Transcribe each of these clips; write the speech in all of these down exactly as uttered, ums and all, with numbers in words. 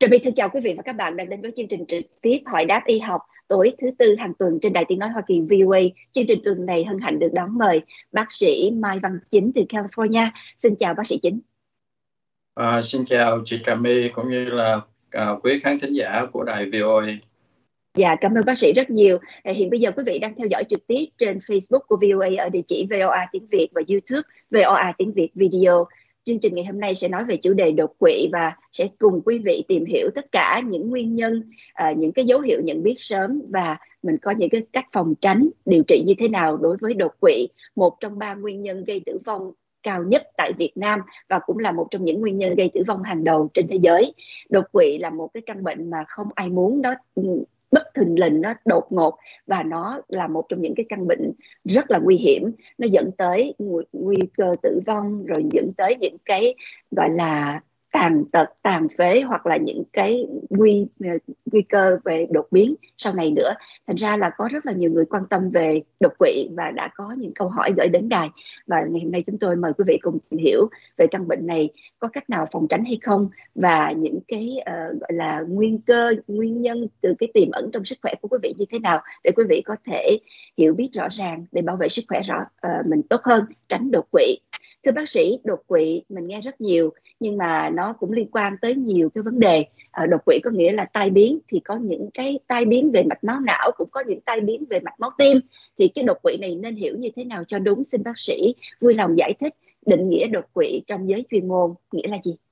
Trà My thân chào quý vị và các bạn đang đến với chương trình trực tiếp hỏi đáp y học tối thứ tư hàng tuần trên Đài Tiếng nói Hoa Kỳ vê o a. Chương trình tuần này hân hạnh được đón mời bác sĩ Mai Văn Chính từ California. Xin chào bác sĩ Chính. À, xin chào chị Trà My cũng như là à, quý khán thính giả của đài vê o a. Dạ, cảm ơn bác sĩ rất nhiều. Hiện bây giờ quý vị đang theo dõi trực tiếp trên Facebook của vê o a ở địa chỉ vê o a tiếng Việt và YouTube vê o a tiếng Việt video. Chương trình ngày hôm nay sẽ nói về chủ đề đột quỵ và sẽ cùng quý vị tìm hiểu tất cả những nguyên nhân, uh, những cái dấu hiệu nhận biết sớm và mình có những cái cách phòng tránh, điều trị như thế nào đối với đột quỵ, một trong ba nguyên nhân gây tử vong cao nhất tại Việt Nam và cũng là một trong những nguyên nhân gây tử vong hàng đầu trên thế giới. Đột quỵ là một cái căn bệnh mà không ai muốn, đó bất thình lình, nó đột ngột và nó là một trong những cái căn bệnh rất là nguy hiểm. Nó dẫn tới nguy, nguy cơ tử vong, rồi dẫn tới những cái gọi là tàn tật, tàn phế hoặc là những cái nguy nguy cơ về đột biến sau này nữa. Thành ra là có rất là nhiều người quan tâm về đột quỵ và đã có những câu hỏi gửi đến đài, và ngày hôm nay chúng tôi mời quý vị cùng tìm hiểu về căn bệnh này, có cách nào phòng tránh hay không, và những cái uh, gọi là nguyên cơ, nguyên nhân từ cái tiềm ẩn trong sức khỏe của quý vị như thế nào để quý vị có thể hiểu biết rõ ràng để bảo vệ sức khỏe rõ uh, mình tốt hơn, tránh đột quỵ. Thưa bác sĩ, đột quỵ mình nghe rất nhiều nhưng mà nó cũng liên quan tới nhiều cái vấn đề. À, đột quỵ có nghĩa là tai biến, thì có những cái tai biến về mạch máu não, cũng có những tai biến về mạch máu tim. Thì cái đột quỵ này nên hiểu như thế nào cho đúng? Xin bác sĩ vui lòng giải thích định nghĩa đột quỵ trong giới chuyên môn nghĩa là gì?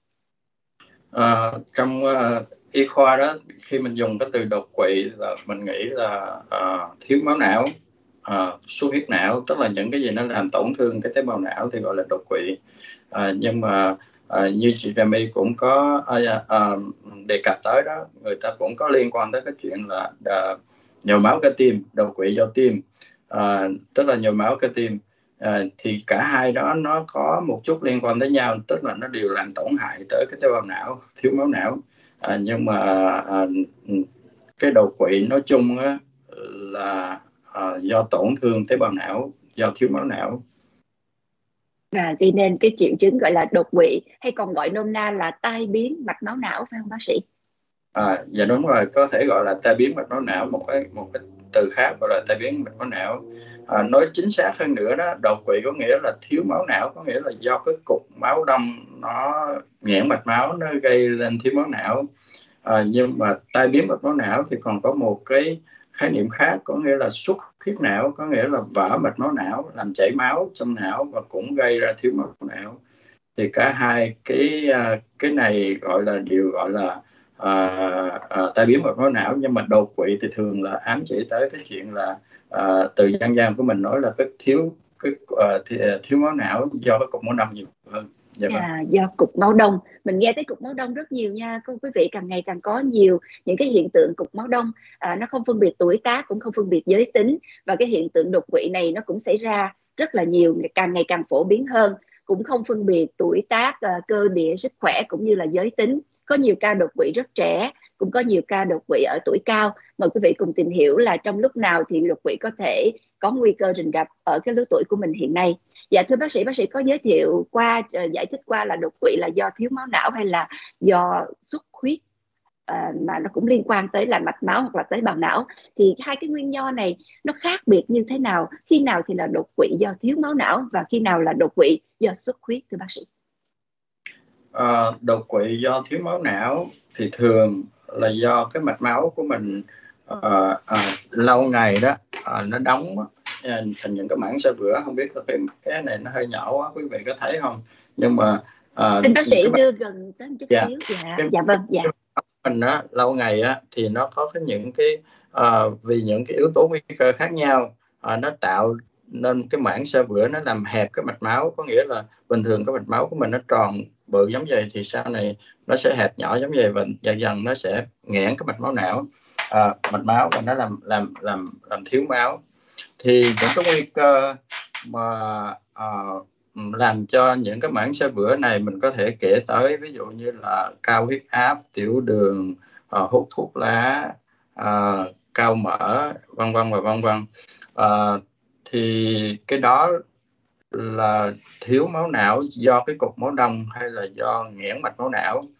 À, trong uh, y khoa đó, khi mình dùng cái từ đột quỵ là mình nghĩ là uh, thiếu máu não, uh, xuất huyết não, tức là những cái gì nó làm tổn thương cái tế bào não thì gọi là đột quỵ. Uh, nhưng mà À, như chị Trà My cũng có à, à, đề cập tới đó, người ta cũng có liên quan tới cái chuyện là à, nhồi máu cơ tim, đột quỵ do tim, à, tức là nhồi máu cơ tim. À, thì cả hai đó nó có một chút liên quan tới nhau, tức là nó đều làm tổn hại tới cái tế bào não, thiếu máu não. À, nhưng mà à, cái đột quỵ nói chung á, là à, do tổn thương tế bào não, do thiếu máu não. Và gây nên cái triệu chứng gọi là đột quỵ, hay còn gọi nôm na là tai biến mạch máu não, phải không bác sĩ? À, dạ đúng rồi, có thể gọi là tai biến mạch máu não, một cái một cái từ khác gọi là tai biến mạch máu não. À, nói chính xác hơn nữa đó, đột quỵ có nghĩa là thiếu máu não, có nghĩa là do cái cục máu đông nó nghẽn mạch máu, nó gây lên thiếu máu não. À, nhưng mà tai biến mạch máu não thì còn có một cái khái niệm khác, có nghĩa là xuất huyết não, có nghĩa là vỡ mạch máu não, làm chảy máu trong não và cũng gây ra thiếu máu não. Thì cả hai cái cái này gọi là đều gọi là à, à, tai biến mạch máu não. Nhưng mà đột quỵ thì thường là ám chỉ tới cái chuyện là à, từ dân gian của mình nói là cái thiếu cái uh, thiếu máu não do cái cục máu đông nhiều hơn. Dạ vâng. À, do cục máu đông, mình nghe tới cục máu đông rất nhiều nha quý vị, càng ngày càng có nhiều những cái hiện tượng cục máu đông, à, nó không phân biệt tuổi tác, cũng không phân biệt giới tính, và cái hiện tượng đột quỵ này nó cũng xảy ra rất là nhiều, càng ngày càng phổ biến hơn, cũng không phân biệt tuổi tác, à, cơ địa sức khỏe cũng như là giới tính. Có nhiều ca đột quỵ rất trẻ, cũng có nhiều ca đột quỵ ở tuổi cao. Mời quý vị cùng tìm hiểu là trong lúc nào thì đột quỵ có thể có nguy cơ rình rập ở cái lứa tuổi của mình hiện nay. Dạ thưa bác sĩ, bác sĩ có giới thiệu qua, uh, giải thích qua là đột quỵ là do thiếu máu não hay là do xuất huyết, uh, mà nó cũng liên quan tới là mạch máu hoặc là tế bào não, thì hai cái nguyên do này nó khác biệt như thế nào? Khi nào thì là đột quỵ do thiếu máu não và khi nào là đột quỵ do xuất huyết, thưa bác sĩ? À, đột quỵ do thiếu máu não thì thường là do cái mạch máu của mình à, à, lâu ngày đó à, nó đóng thành những cái mảng xơ vữa. Không biết là cái, cái này nó hơi nhỏ quá, quý vị có thấy không? Nhưng mà à, xin bác sĩ cái... đưa gần tới một chút dạ. xíu. Dạ, cái... dạ vâng. Dạ. Mình á, lâu ngày á, thì nó có cái những cái à, vì những cái yếu tố nguy cơ khác nhau, à, nó tạo nên cái mảng xơ vữa, nó làm hẹp cái mạch máu. Có nghĩa là bình thường cái mạch máu của mình nó tròn bự giống vậy, thì sau này nó sẽ hẹp nhỏ giống vậy và dần dần nó sẽ nghẽn cái mạch máu não, à, mạch máu, và nó làm làm làm làm thiếu máu. Thì những cái nguy cơ mà à, làm cho những cái mảng xơ vữa này mình có thể kể tới, ví dụ như là cao huyết áp, tiểu đường, à, hút thuốc lá, à, cao mỡ, vân vân và vân vân. À, thì cái đó là thiếu máu não do cái cục máu đông hay là do nghẽn mạch máu não.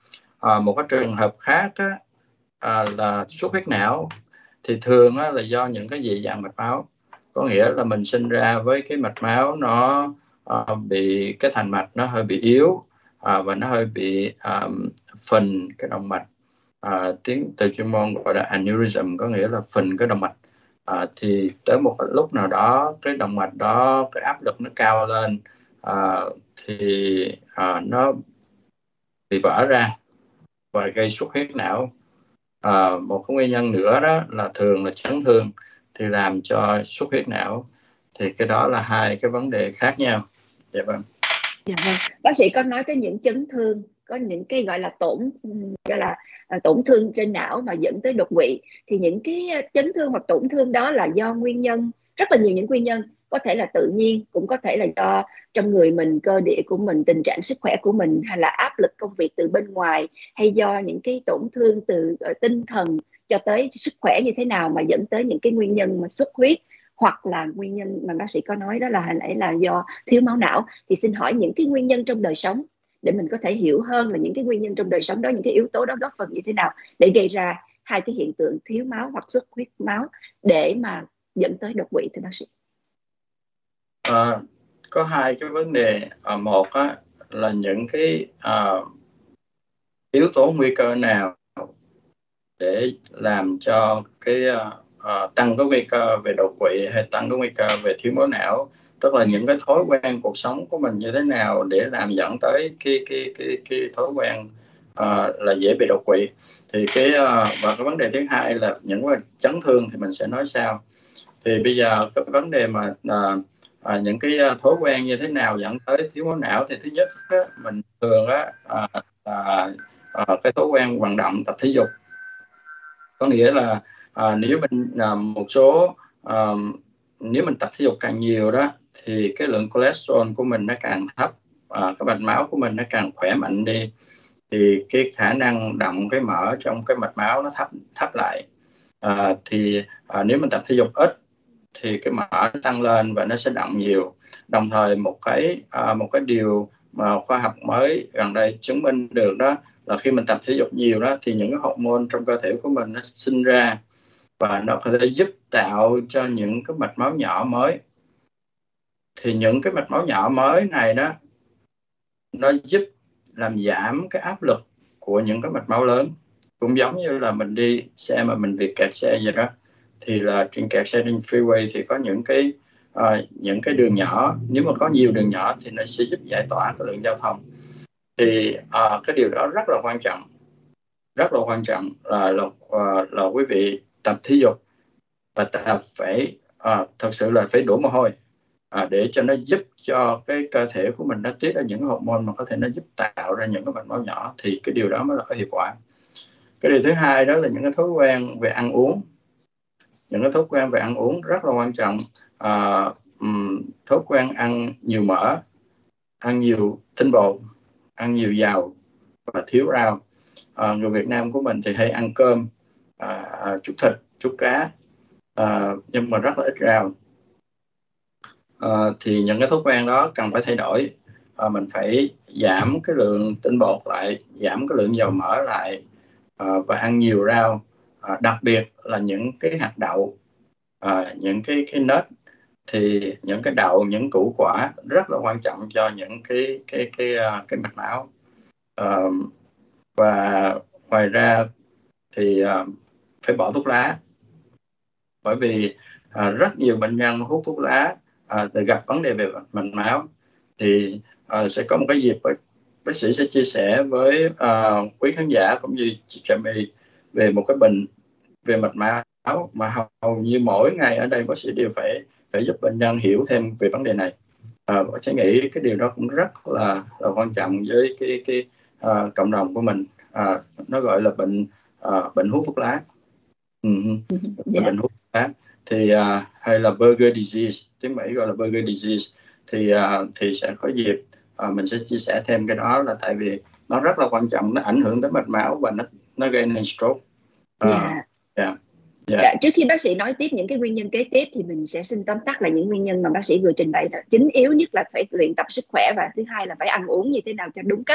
À, một cái trường hợp khác á, à, là xuất huyết não thì thường á, là do những cái dị dạng mạch máu, có nghĩa là mình sinh ra với cái mạch máu nó à, bị cái thành mạch nó hơi bị yếu, à, và nó hơi bị à, phình cái động mạch, à, tiếng từ chuyên môn gọi là aneurysm, có nghĩa là phình cái động mạch. À, thì tới một lúc nào đó cái động mạch đó cái áp lực nó cao lên, à, thì à, nó bị vỡ ra và gây xuất huyết não. À, một cái nguyên nhân nữa đó là thường là chấn thương thì làm cho xuất huyết não. Thì cái đó là hai cái vấn đề khác nhau. Dạ vâng. Dạ vâng. Bác sĩ có nói tới những chấn thương, có những cái gọi là tổn gọi là à, tổn thương trên não mà dẫn tới đột quỵ, thì những cái chấn thương hoặc tổn thương đó là do nguyên nhân, rất là nhiều những nguyên nhân, có thể là tự nhiên, cũng có thể là do trong người mình, cơ địa của mình, tình trạng sức khỏe của mình, hay là áp lực công việc từ bên ngoài, hay do những cái tổn thương từ uh, tinh thần cho tới sức khỏe như thế nào mà dẫn tới những cái nguyên nhân mà xuất huyết, hoặc là nguyên nhân mà bác sĩ có nói đó là hồi nãy là do thiếu máu não. Thì xin hỏi những cái nguyên nhân trong đời sống để mình có thể hiểu hơn là những cái nguyên nhân trong đời sống đó, những cái yếu tố đó góp phần như thế nào để gây ra hai cái hiện tượng thiếu máu hoặc xuất huyết máu để mà dẫn tới đột quỵ, thưa bác sĩ? À, có hai cái vấn đề. À, một á, là những cái à, yếu tố nguy cơ nào để làm cho cái uh, tăng cái nguy cơ về đột quỵ hay tăng cái nguy cơ về thiếu máu não, tức là những cái thói quen cuộc sống của mình như thế nào để làm dẫn tới cái cái cái cái thói quen uh, là dễ bị đột quỵ. Thì cái uh, và cái vấn đề thứ hai là những cái chấn thương thì mình sẽ nói sau. Thì bây giờ cái vấn đề mà uh, uh, những cái thói quen như thế nào dẫn tới thiếu máu não, thì thứ nhất á, mình thường á uh, là uh, cái thói quen vận động tập thể dục. Có nghĩa là à, nếu mình à, một số à, nếu mình tập thể dục càng nhiều đó thì cái lượng cholesterol của mình nó càng thấp, à, cái mạch máu của mình nó càng khỏe mạnh đi, thì cái khả năng động cái mỡ trong cái mạch máu nó thấp thấp lại. À, thì à, nếu mình tập thể dục ít thì cái mỡ nó tăng lên và nó sẽ động nhiều. Đồng thời một cái à, một cái điều mà khoa học mới gần đây chứng minh được đó là khi mình tập thể dục nhiều đó thì những cái hormone trong cơ thể của mình nó sinh ra và nó có thể giúp tạo cho những cái mạch máu nhỏ mới. Thì những cái mạch máu nhỏ mới này đó nó giúp làm giảm cái áp lực của những cái mạch máu lớn. Cũng giống như là mình đi xe mà mình bị kẹt xe vậy đó, thì là trên kẹt xe trên freeway thì có những cái uh, những cái đường nhỏ, nếu mà có nhiều đường nhỏ thì nó sẽ giúp giải tỏa cái lượng giao thông. Thì uh, cái điều đó rất là quan trọng, rất là quan trọng là là, uh, là quý vị tập thể dục và tập phải uh, thật sự là phải đổ mồ hôi uh, để cho nó giúp cho cái cơ thể của mình nó tiết ra những hormone mà có thể nó giúp tạo ra những cái mạch máu nhỏ, thì cái điều đó mới là có hiệu quả. Cái điều thứ hai đó là những cái thói quen về ăn uống. Những cái thói quen về ăn uống rất là quan trọng. À, um, thói quen ăn nhiều mỡ, ăn nhiều tinh bột, ăn nhiều dầu và thiếu rau. À, người Việt Nam của mình thì hay ăn cơm, à, chút thịt, chút cá, à, nhưng mà rất là ít rau. À, thì những cái thói quen đó cần phải thay đổi. À, mình phải giảm cái lượng tinh bột lại, giảm cái lượng dầu mỡ lại, à, và ăn nhiều rau, à, đặc biệt là những cái hạt đậu, à, những cái cái nếp. Thì những cái đậu, những củ quả rất là quan trọng cho những cái cái cái cái, cái mạch máu. À, và ngoài ra thì uh, phải bỏ thuốc lá, bởi vì uh, rất nhiều bệnh nhân hút thuốc lá uh, gặp vấn đề về mạch máu. Thì uh, sẽ có một cái dịp bác sĩ sẽ chia sẻ với uh, quý khán giả cũng như chị Trà My về một cái bệnh về mạch máu mà hầu như mỗi ngày ở đây bác sĩ đều phải phải giúp bệnh nhân hiểu thêm về vấn đề này. À, bác sĩ nghĩ cái điều đó cũng rất là, là quan trọng với cái cái uh, cộng đồng của mình. À, nó gọi là bệnh uh, bệnh hút thuốc lá. Uh-huh. Yeah. Bệnh hút thuốc lá thì uh, hay là burger disease, tiếng Mỹ gọi là burger disease. Thì uh, thì sẽ có dịp uh, mình sẽ chia sẻ thêm cái đó, là tại vì nó rất là quan trọng, nó ảnh hưởng tới mạch máu và nó nó gây nên stroke. Uh, yeah. Yeah. Yeah. Dạ, trước khi bác sĩ nói tiếp những cái nguyên nhân kế tiếp thì mình sẽ xin tóm tắt là những nguyên nhân mà bác sĩ vừa trình bày đó. Chính yếu nhất là phải luyện tập sức khỏe, và thứ hai là phải ăn uống như thế nào cho đúng cách.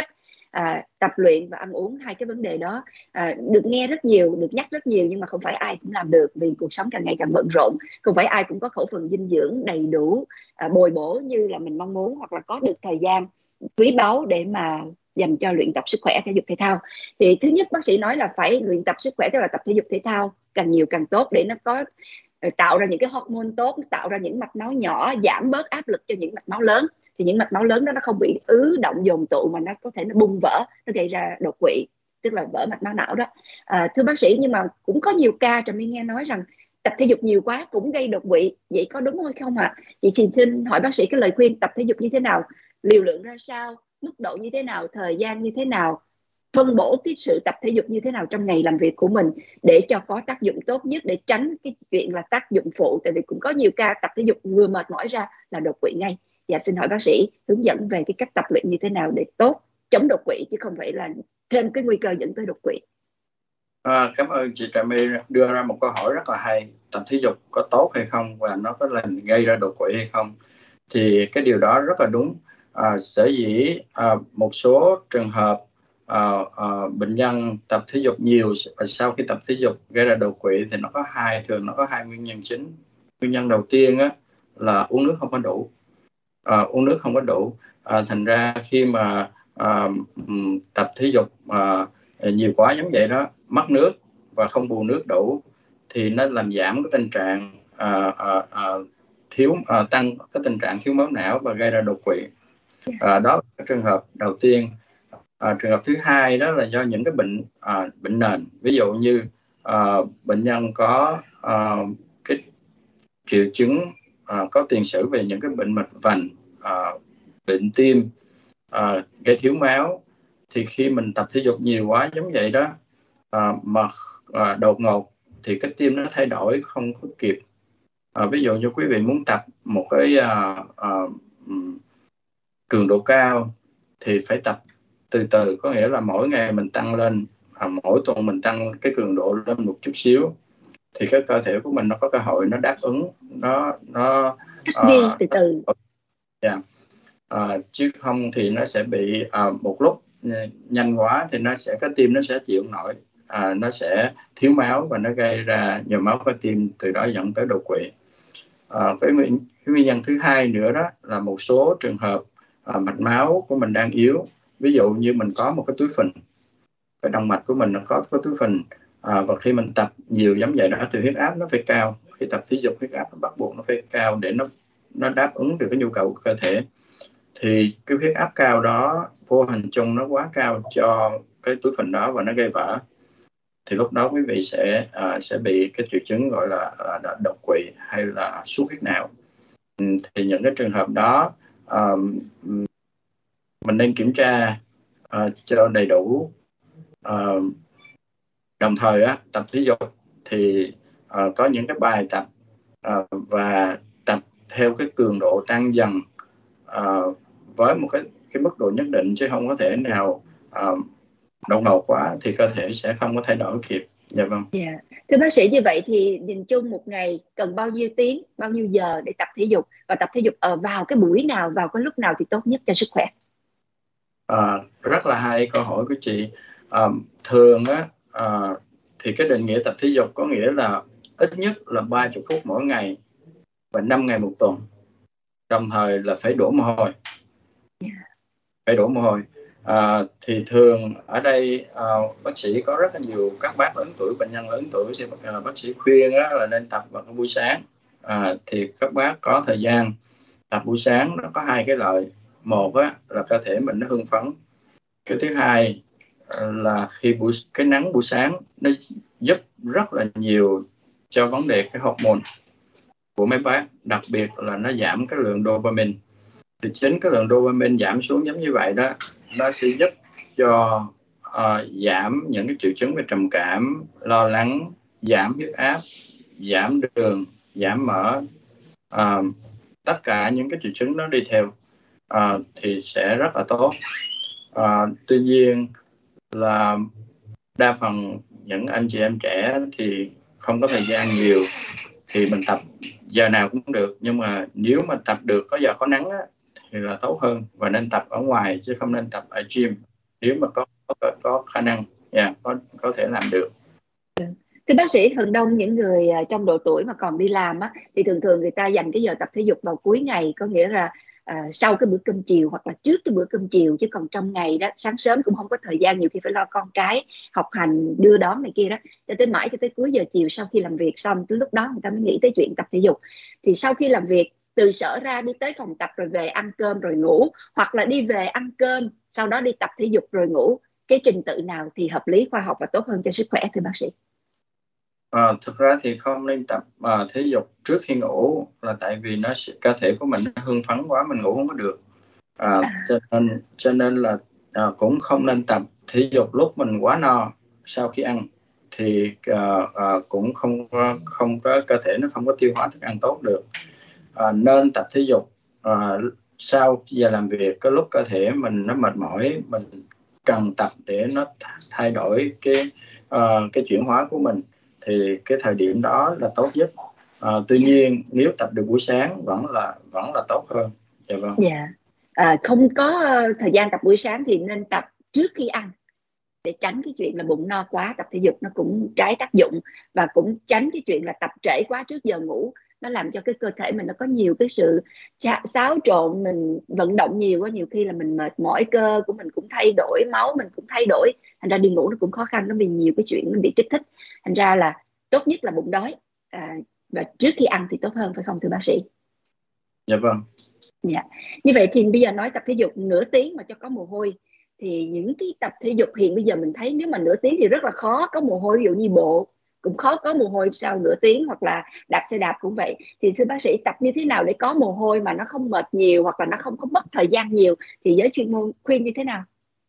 À, tập luyện và ăn uống, hai cái vấn đề đó à, được nghe rất nhiều, được nhắc rất nhiều, nhưng mà không phải ai cũng làm được vì cuộc sống càng ngày càng bận rộn, không phải ai cũng có khẩu phần dinh dưỡng đầy đủ, à, bồi bổ như là mình mong muốn, hoặc là có được thời gian quý báu để mà dành cho luyện tập sức khỏe, thể dục thể thao. Thì thứ nhất bác sĩ nói là phải luyện tập sức khỏe, tức là tập thể dục thể thao càng nhiều càng tốt, để nó có tạo ra những cái hormone tốt, tạo ra những mạch máu nhỏ, giảm bớt áp lực cho những mạch máu lớn. Thì những mạch máu lớn đó nó không bị ứ động dồn tụ mà nó có thể nó bung vỡ, nó gây ra đột quỵ, tức là vỡ mạch máu não đó. À, thưa bác sĩ, nhưng mà cũng có nhiều ca Trà My nghe nói rằng tập thể dục nhiều quá cũng gây đột quỵ, vậy có đúng hay không ạ? À? Vậy thì xin hỏi bác sĩ cái lời khuyên tập thể dục như thế nào, liều lượng ra sao, mức độ như thế nào, thời gian như thế nào, phân bổ cái sự tập thể dục như thế nào trong ngày làm việc của mình để cho có tác dụng tốt nhất, để tránh cái chuyện là tác dụng phụ, tại vì cũng có nhiều ca tập thể dục vừa mệt mỏi ra là đột quỵ ngay. Dạ, xin hỏi bác sĩ hướng dẫn về cái cách tập luyện như thế nào để tốt chống đột quỵ, chứ không phải là thêm cái nguy cơ dẫn tới đột quỵ. À, cảm ơn chị Trà My đưa ra một câu hỏi rất là hay. Tập thể dục có tốt hay không và nó có làm gây ra đột quỵ hay không? Thì cái điều đó rất là đúng. À, sở dĩ à, một số trường hợp à, à, bệnh nhân tập thể dục nhiều và sau khi tập thể dục gây ra đột quỵ thì nó có hai thường nó có hai nguyên nhân chính. Nguyên nhân đầu tiên á, là uống nước không có đủ. À, uống nước không có đủ. À, thành ra khi mà à, tập thể dục à, nhiều quá giống vậy đó, mất nước và không bù nước đủ thì nó làm giảm cái tình trạng à, à, à, thiếu à, tăng cái tình trạng thiếu máu não và gây ra đột quỵ. À, đó là trường hợp đầu tiên. À, trường hợp thứ hai đó là do những cái bệnh à, bệnh nền, ví dụ như à, bệnh nhân có à, cái triệu chứng à, có tiền sử về những cái bệnh mạch vành, à, bệnh tim, à, gây thiếu máu, thì khi mình tập thể dục nhiều quá giống vậy đó à, mà à, đột ngột thì cái tim nó thay đổi không có kịp. À, ví dụ như quý vị muốn tập một cái à, à, cường độ cao thì phải tập từ từ, có nghĩa là mỗi ngày mình tăng lên, à, mỗi tuần mình tăng cái cường độ lên một chút xíu thì cái cơ thể của mình nó có cơ hội nó đáp ứng, nó nó thích nghi uh, từ từ. Yeah. À, chứ không thì nó sẽ bị à, một lúc nhanh quá thì nó sẽ cái tim nó sẽ chịu nổi, à, nó sẽ thiếu máu và nó gây ra nhồi máu cơ tim, từ đó dẫn tới đột quỵ. À, cái, nguyên, cái nguyên nhân thứ hai nữa đó là một số trường hợp à, mạch máu của mình đang yếu, ví dụ như mình có một cái túi phình, cái động mạch của mình nó có cái túi phình, à, và khi mình tập nhiều giống vậy đó thì huyết áp nó phải cao, khi tập thể dục huyết áp nó bắt buộc nó phải cao để nó nó đáp ứng được cái nhu cầu của cơ thể. Thì cái huyết áp cao đó vô hình chung nó quá cao cho cái túi phình đó và nó gây vỡ, thì lúc đó quý vị sẽ uh, sẽ bị cái triệu chứng gọi là uh, đột quỵ hay là xuất huyết não. Um, thì những cái trường hợp đó um, mình nên kiểm tra uh, cho đầy đủ. Uh, đồng thời á, tập thể dục thì uh, có những cái bài tập uh, và tập theo cái cường độ tăng dần uh, với một cái cái mức độ nhất định, chứ không có thể nào uh, đột ngột quá thì cơ thể sẽ không có thay đổi kịp. Dạ vâng. Yeah. Thưa bác sĩ, như vậy thì nhìn chung một ngày cần bao nhiêu tiếng, bao nhiêu giờ để tập thể dục, và tập thể dục ở vào cái buổi nào, vào cái lúc nào thì tốt nhất cho sức khỏe? À, rất là hay câu hỏi của chị. À, thường á à, thì cái định nghĩa tập thể dục có nghĩa là ít nhất là ba mươi phút mỗi ngày và năm ngày một tuần, đồng thời là phải đổ mồ hôi. Yeah. Phải đổ mồ hôi. À, thì thường ở đây à, bác sĩ có rất là nhiều các bác lớn tuổi, bệnh nhân lớn tuổi thì à, bác sĩ khuyên á, là nên tập vào buổi sáng. À, thì các bác có thời gian tập buổi sáng nó có hai cái lợi. Một á, là cơ thể mình nó hưng phấn. Cái thứ hai là khi buổi cái nắng buổi sáng nó giúp rất là nhiều cho vấn đề cái hormone của mấy bác, đặc biệt là nó giảm cái lượng dopamine. Thì chính cái lượng dopamine giảm xuống giống như vậy đó, nó sẽ giúp cho uh, giảm những cái triệu chứng về trầm cảm, lo lắng, giảm huyết áp, giảm đường, giảm mỡ, uh, tất cả những cái triệu chứng nó đi theo uh, thì sẽ rất là tốt. Uh, tuy nhiên là đa phần những anh chị em trẻ thì không có thời gian nhiều, thì mình tập giờ nào cũng được, nhưng mà nếu mà tập được có giờ có nắng á, thì là tốt hơn và nên tập ở ngoài chứ không nên tập ở gym. nếu mà có có, có khả năng, yeah, có có thể làm được. Thưa bác sĩ, thường đông những người à, trong độ tuổi mà còn đi làm á, thì thường thường người ta dành cái giờ tập thể dục vào cuối ngày, có nghĩa là à, sau cái bữa cơm chiều hoặc là trước cái bữa cơm chiều, chứ còn trong ngày đó sáng sớm cũng không có thời gian, nhiều khi phải lo con cái học hành đưa đón này kia đó, cho tới mãi cho tới cuối giờ chiều sau khi làm việc xong, tới lúc đó người ta mới nghĩ tới chuyện tập thể dục. Thì sau khi làm việc từ sở ra đi tới phòng tập rồi về ăn cơm rồi ngủ, hoặc là đi về ăn cơm sau đó đi tập thể dục rồi ngủ, cái trình tự nào thì hợp lý, khoa học và tốt hơn cho sức khỏe thưa bác sĩ? À, thực ra thì không nên tập à, thể dục trước khi ngủ, là tại vì nó sẽ, cơ thể của mình nó hưng phấn quá, mình ngủ không có được. À, cho nên cho nên là à, cũng không nên tập thể dục lúc mình quá no sau khi ăn, thì à, à, cũng không không có, cơ thể nó không có tiêu hóa thức ăn tốt được. À, nên tập thể dục à, sau giờ làm việc, cái lúc cơ thể mình nó mệt mỏi, mình cần tập để nó thay đổi cái uh, cái chuyển hóa của mình, thì cái thời điểm đó là tốt nhất. À, tuy nhiên nếu tập được buổi sáng vẫn là vẫn là tốt hơn. Dạ vâng. Dạ. À, không có ờ, thời gian tập buổi sáng thì nên tập trước khi ăn, để tránh cái chuyện là bụng no quá tập thể dục nó cũng trái tác dụng, và cũng tránh cái chuyện là tập trễ quá trước giờ ngủ, nó làm cho cái cơ thể mình nó có nhiều cái sự xáo trộn, mình vận động nhiều quá, nhiều khi là mình mệt mỏi, cơ của mình cũng thay đổi, máu mình cũng thay đổi, thành ra đi ngủ nó cũng khó khăn, nó vì nhiều cái chuyện nó bị kích thích, thành ra là tốt nhất là bụng đói, à, và trước khi ăn thì tốt hơn, phải không thưa bác sĩ? Dạ vâng. Dạ. Như vậy thì bây giờ nói tập thể dục nửa tiếng mà cho có mồ hôi, thì những cái tập thể dục hiện bây giờ mình thấy nếu mà nửa tiếng thì rất là khó có mồ hôi, ví dụ như bộ cũng khó có mồ hôi sau nửa tiếng, hoặc là đạp xe đạp cũng vậy, thì thưa bác sĩ tập như thế nào để có mồ hôi mà nó không mệt nhiều, hoặc là nó không có mất thời gian nhiều, thì giới chuyên môn khuyên như thế nào?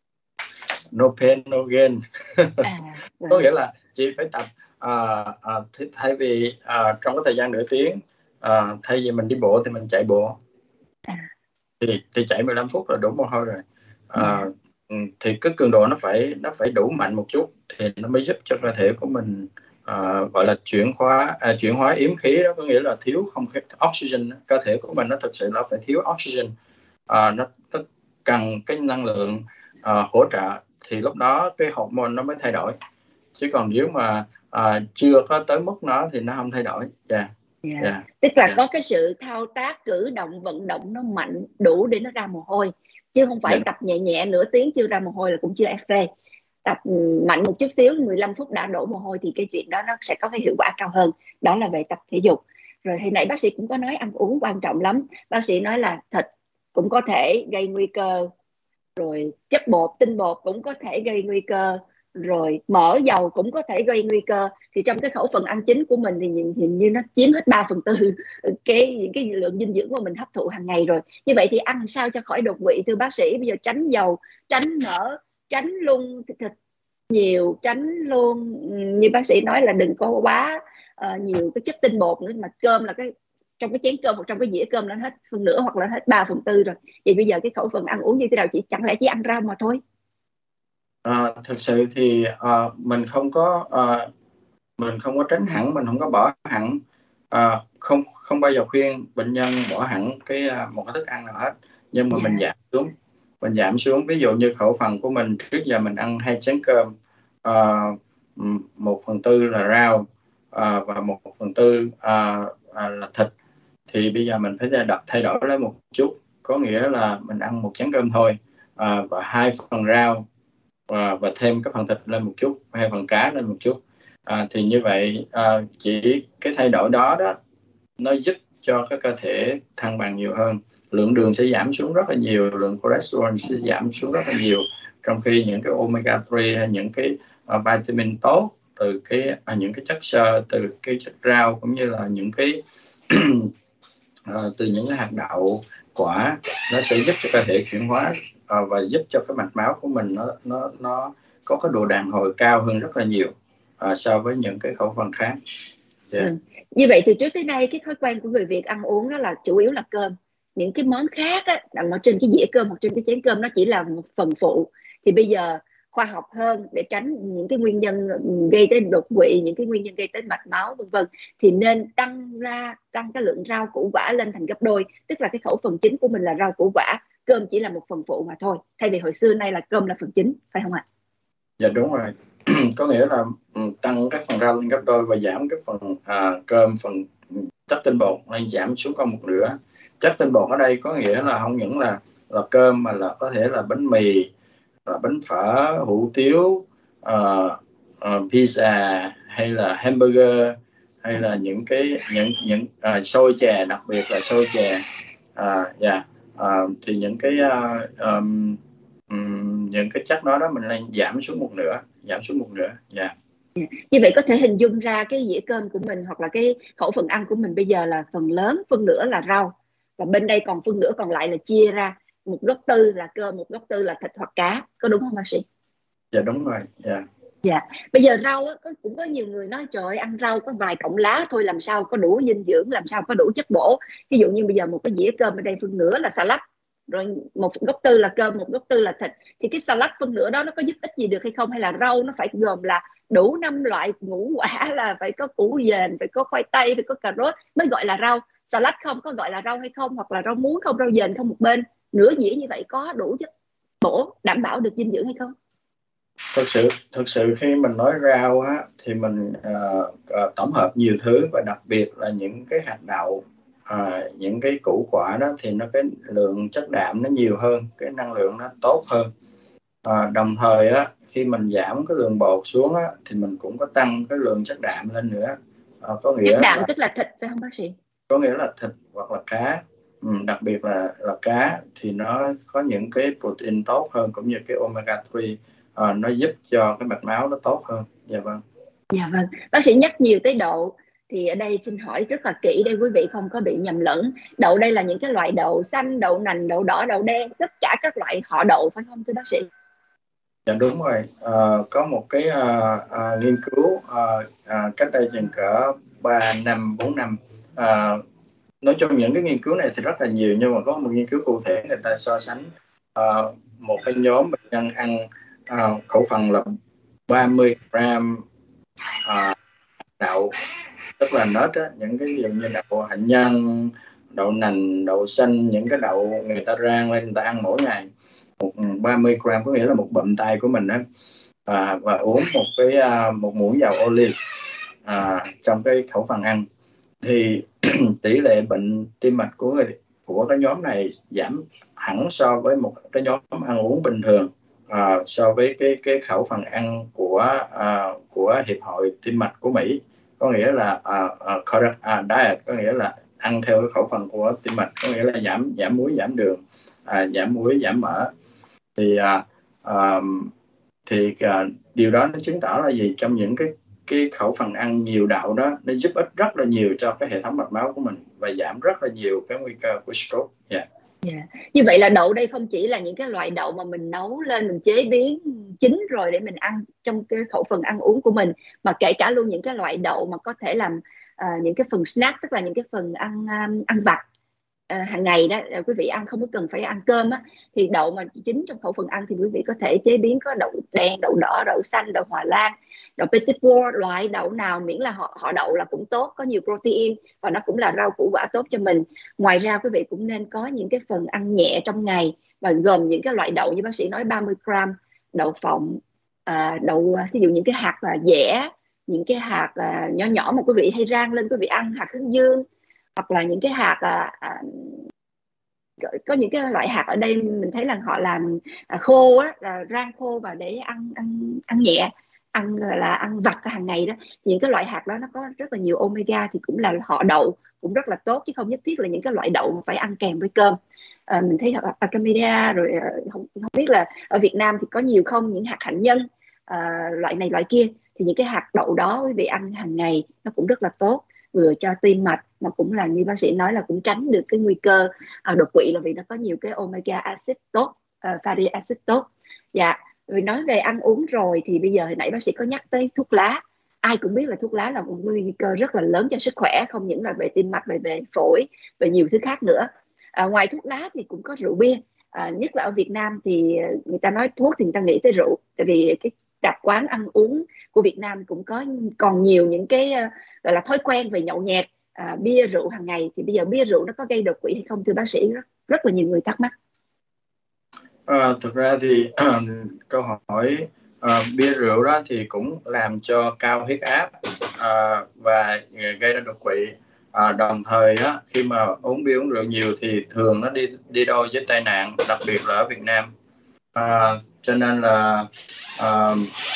No pain no gain. À, Có vâng. nghĩa là chị phải tập à, à, thay vì à, trong cái thời gian nửa tiếng, à, thay vì mình đi bộ thì mình chạy bộ, À, thì thì chạy mười lăm phút là đủ mồ hôi rồi. À, dạ. thì cái cường độ nó phải nó phải đủ mạnh một chút thì nó mới giúp cho cơ thể của mình à, gọi là chuyển hóa à, chuyển hóa yếm khí đó, có nghĩa là thiếu không khí oxygen. Cơ thể của mình nó thực sự nó phải thiếu oxygen, à, nó, nó cần cái năng lượng à, hỗ trợ, thì lúc đó cái hormone nó mới thay đổi, chứ còn nếu mà à, chưa có tới mức nó thì nó không thay đổi. Dạ. Yeah. Yeah. Yeah. Tức là Yeah. có cái sự thao tác cử động vận động nó mạnh đủ để nó ra mồ hôi, chứ không phải Yeah. tập nhẹ nhẹ nửa tiếng chưa ra mồ hôi là cũng chưa ép phê. Tập mạnh một chút xíu mười lăm phút đã đổ mồ hôi thì cái chuyện đó nó sẽ có cái hiệu quả cao hơn. Đó là về tập thể dục. Rồi hồi nãy bác sĩ cũng có nói ăn uống quan trọng lắm. Bác sĩ nói là thịt cũng có thể gây nguy cơ, rồi chất bột, tinh bột cũng có thể gây nguy cơ, rồi mỡ dầu cũng có thể gây nguy cơ. Thì trong cái khẩu phần ăn chính của mình thì hình, hình như nó chiếm hết ba phần tư cái những cái lượng dinh dưỡng mà mình hấp thụ hàng ngày rồi. Như vậy thì ăn sao cho khỏi đột quỵ thưa bác sĩ? Bây giờ tránh dầu, tránh mỡ, tránh luôn thịt nhiều, tránh luôn như bác sĩ nói là đừng có quá uh, nhiều cái chất tinh bột nữa, mà cơm là cái trong cái chén cơm hoặc trong cái dĩa cơm nó hết phần nửa hoặc là hết ba phần tư rồi. Vậy bây giờ cái khẩu phần ăn uống như thế nào, chỉ chẳng lẽ chỉ ăn rau mà thôi? À, thực sự thì à, mình không có à, mình không có tránh hẳn, mình không có bỏ hẳn, à, không không bao giờ khuyên bệnh nhân bỏ hẳn cái một cái thức ăn nào hết, nhưng mà mình Dạ. giảm xuống mình giảm xuống ví dụ như khẩu phần của mình trước giờ mình ăn hai chén cơm, à, một phần tư là rau, à, và một phần tư à, à, là thịt, thì bây giờ mình phải đập thay đổi lại một chút, có nghĩa là mình ăn một chén cơm thôi, à, và hai phần rau, và, và thêm cái phần thịt lên một chút, hay phần cá lên một chút. À, thì như vậy à, chỉ cái thay đổi đó đó nó giúp cho cái cơ thể thăng bằng nhiều hơn, lượng đường sẽ giảm xuống rất là nhiều, lượng cholesterol sẽ giảm xuống rất là nhiều, trong khi những cái omega ba hay những cái uh, vitamin tốt từ cái uh, những cái chất xơ từ cái chất rau, cũng như là những cái uh, từ những cái hạt đậu quả, nó sẽ giúp cho cơ thể chuyển hóa uh, và giúp cho cái mạch máu của mình nó nó nó có cái độ đàn hồi cao hơn rất là nhiều uh, so với những cái khẩu phần khác. Yeah. Ừ. Như vậy từ trước tới nay cái thói quen của người Việt ăn uống đó là chủ yếu là cơm, những cái món khác á, nằm ở trên cái dĩa cơm hoặc trên cái chén cơm nó chỉ là một phần phụ. Thì bây giờ khoa học hơn để tránh những cái nguyên nhân gây tới đột quỵ, những cái nguyên nhân gây tới mạch máu vân vân, thì nên tăng ra tăng cái lượng rau củ quả lên thành gấp đôi, tức là cái khẩu phần chính của mình là rau củ quả, cơm chỉ là một phần phụ mà thôi, thay vì hồi xưa nay là cơm là phần chính, phải không ạ? Dạ đúng rồi. Có nghĩa là ừ, tăng cái phần rau lên gấp đôi và giảm cái phần à, cơm, phần chất tinh bột nên giảm xuống còn một nửa. Chất tinh bột ở đây có nghĩa là không những là là cơm mà là có thể là bánh mì, là bánh phở, hủ tiếu, uh, uh, pizza hay là hamburger, hay là những cái những những uh, xôi chè, đặc biệt là xôi chè. À, dạ. À, thì những cái uh, um, um, những cái chất đó đó mình nên giảm xuống một nửa, giảm xuống một nửa. Dạ. Như vậy có thể hình dung ra cái dĩa cơm của mình hoặc là cái khẩu phần ăn của mình bây giờ là phần lớn, phân nửa là rau, và bên đây còn phân nửa còn lại là chia ra một góc tư là cơm, một góc tư là thịt hoặc cá, có đúng không bác sĩ? Dạ đúng rồi. Dạ. Dạ. Bây giờ rau á, có, cũng có nhiều người nói trời ơi, ăn rau có vài cọng lá thôi làm sao có đủ dinh dưỡng, làm sao có đủ chất bổ. Ví dụ như bây giờ một cái dĩa cơm ở đây phân nửa là salad, rồi một góc tư là cơm, một góc tư là thịt, thì cái salad phân nửa đó nó có giúp ích gì được hay không, hay là rau nó phải gồm là đủ năm loại ngũ quả, là phải có củ dền, phải có khoai tây, phải có cà rốt mới gọi là rau? Salad không có gọi là rau hay không, hoặc là rau muống không, rau dền không một bên, nửa dĩa như vậy có đủ chất bổ đảm bảo được dinh dưỡng hay không? Thực sự thực sự khi mình nói rau á thì mình uh, uh, tổng hợp nhiều thứ, và đặc biệt là những cái hạt đậu, uh, những cái củ quả đó thì nó cái lượng chất đạm nó nhiều hơn, cái năng lượng nó tốt hơn. Uh, đồng thời á, khi mình giảm cái lượng bột xuống á thì mình cũng có tăng cái lượng chất đạm lên nữa. Uh, có nghĩa Chất đạm là tức là thịt phải không bác sĩ? có nghĩa là thịt hoặc là cá. Ừ, đặc biệt là là cá thì nó có những cái protein tốt hơn, cũng như cái omega ba, à, nó giúp cho cái mạch máu nó tốt hơn. Dạ vâng. Dạ vâng, bác sĩ nhắc nhiều tới đậu, thì ở đây xin hỏi rất là kỹ để quý vị không có bị nhầm lẫn. Đậu đây là những cái loại đậu xanh, đậu nành, đậu đỏ, đậu đen, tất cả các loại họ đậu phải không thưa bác sĩ? Dạ đúng rồi. À, có một cái à, à, nghiên cứu à, à, cách đây chừng cỡ ba năm, bốn năm. À, nói chung những cái nghiên cứu này thì rất là nhiều, nhưng mà có một nghiên cứu cụ thể người ta so sánh à, một cái nhóm bệnh nhân ăn à, khẩu phần là ba mươi gram à, đậu, tức là nết á, những cái ví dụ như đậu hạnh nhân, đậu nành, đậu xanh, những cái đậu người ta rang lên người ta ăn mỗi ngày một ba mươi gram, có nghĩa là một bậm tay của mình á, à, và uống một cái à, một muỗng dầu olive à, trong cái khẩu phần ăn, thì tỷ lệ bệnh tim mạch của người của cái nhóm này giảm hẳn so với một cái nhóm ăn uống bình thường, à, so với cái cái khẩu phần ăn của à, của hiệp hội tim mạch của Mỹ. Có nghĩa là uh, uh, correct uh, diet, có nghĩa là ăn theo cái khẩu phần của tim mạch, có nghĩa là giảm giảm muối, giảm đường, uh, giảm muối, giảm mỡ. Thì uh, uh, thì uh, điều đó nó chứng tỏ là gì? Trong những cái cái khẩu phần ăn nhiều đậu đó, nó giúp ích rất là nhiều cho cái hệ thống mạch máu của mình, và giảm rất là nhiều cái nguy cơ của stroke. Yeah. Yeah. Như vậy là đậu đây không chỉ là những cái loại đậu mà mình nấu lên, mình chế biến chín rồi để mình ăn trong cái khẩu phần ăn uống của mình, mà kể cả luôn những cái loại đậu mà có thể làm uh, những cái phần snack, tức là những cái phần ăn um, ăn vặt uh, hàng ngày đó, quý vị ăn không có cần phải ăn cơm á, thì đậu mà chính trong khẩu phần ăn thì quý vị có thể chế biến, có đậu đen, đậu đỏ, đậu xanh, đậu Hòa Lan, đậu Petit Pois, loại đậu nào miễn là họ họ đậu là cũng tốt, có nhiều protein và nó cũng là rau củ quả tốt cho mình. Ngoài ra quý vị cũng nên có những cái phần ăn nhẹ trong ngày, và gồm những cái loại đậu như bác sĩ nói ba mươi gram, đậu phộng, à, đậu ví dụ những cái hạt là dẻ, những cái hạt à, nhỏ nhỏ mà quý vị hay rang lên quý vị ăn, hạt hướng dương, hoặc là những cái hạt à, à, có những cái loại hạt ở đây mình thấy là họ làm à, khô á, là rang khô và để ăn ăn ăn nhẹ, ăn là ăn vặt hàng ngày đó. Những cái loại hạt đó nó có rất là nhiều omega, thì cũng là họ đậu, cũng rất là tốt, chứ không nhất thiết là những cái loại đậu phải ăn kèm với cơm. À, mình thấy hạt Acacia rồi, không, không biết là ở Việt Nam thì có nhiều không, những hạt hạnh nhân à, loại này loại kia, thì những cái hạt đậu đó quý vị ăn hàng ngày nó cũng rất là tốt, vừa cho tim mạch mà cũng là như bác sĩ nói là cũng tránh được cái nguy cơ à, đột quỵ, là vì nó có nhiều cái omega acid tốt, uh, fatty acid tốt. Dạ, vì nói về ăn uống rồi thì bây giờ hồi nãy bác sĩ có nhắc tới thuốc lá. Ai cũng biết là thuốc lá là một nguy cơ rất là lớn cho sức khỏe, không những là về tim mạch, về về phổi, về nhiều thứ khác nữa. À, ngoài thuốc lá thì cũng có rượu bia. À, nhất là ở Việt Nam thì người ta nói thuốc thì người ta nghĩ tới rượu, tại vì cái tập quán ăn uống của Việt Nam cũng có còn nhiều những cái uh, gọi là thói quen về nhậu nhẹt, à, bia rượu hàng ngày. Thì bây giờ bia rượu nó có gây đột quỵ hay không thưa bác sĩ? Rất, rất là nhiều người thắc mắc. À, thực ra thì câu hỏi à, bia rượu đó thì cũng làm cho cao huyết áp à, và gây ra đột quỵ. À, đồng thời á, khi mà uống bia uống rượu nhiều thì thường nó đi đi đôi với tai nạn, đặc biệt là ở Việt Nam. À, cho nên là à,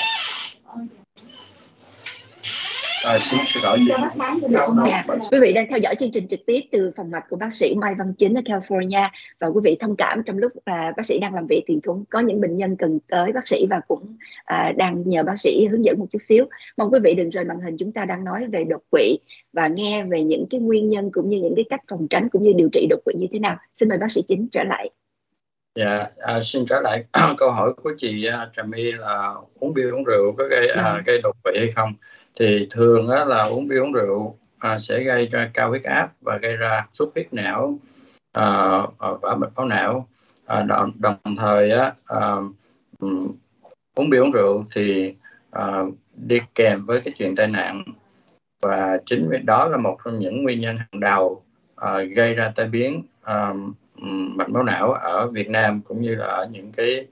À, xin xin lỗi chị. Dạ. Quý vị đang theo dõi chương trình trực tiếp từ phòng mạch của bác sĩ Mai Văn Chính ở California, và quý vị thông cảm trong lúc à, bác sĩ đang làm việc thì cũng có những bệnh nhân cần tới bác sĩ và cũng à, đang nhờ bác sĩ hướng dẫn một chút xíu. Mong quý vị đừng rời màn hình, chúng ta đang nói về đột quỵ và nghe về những cái nguyên nhân cũng như những cái cách phòng tránh cũng như điều trị đột quỵ như thế nào. Xin mời bác sĩ Chính trở lại. Dạ, à, xin trở lại câu hỏi của chị uh, Trà My là uống bia uống rượu có gây uh, gây đột quỵ hay không? Thì thường á, là uống bia uống rượu uh, sẽ gây ra cao huyết áp và gây ra xuất huyết não uh, và mạch máu não. Uh, đồng, đồng thời á, uh, um, uống bia uống rượu thì uh, đi kèm với cái chuyện tai nạn, và chính vì đó là một trong những nguyên nhân hàng đầu uh, gây ra tai biến uh, mạch máu não ở Việt Nam cũng như là ở những cái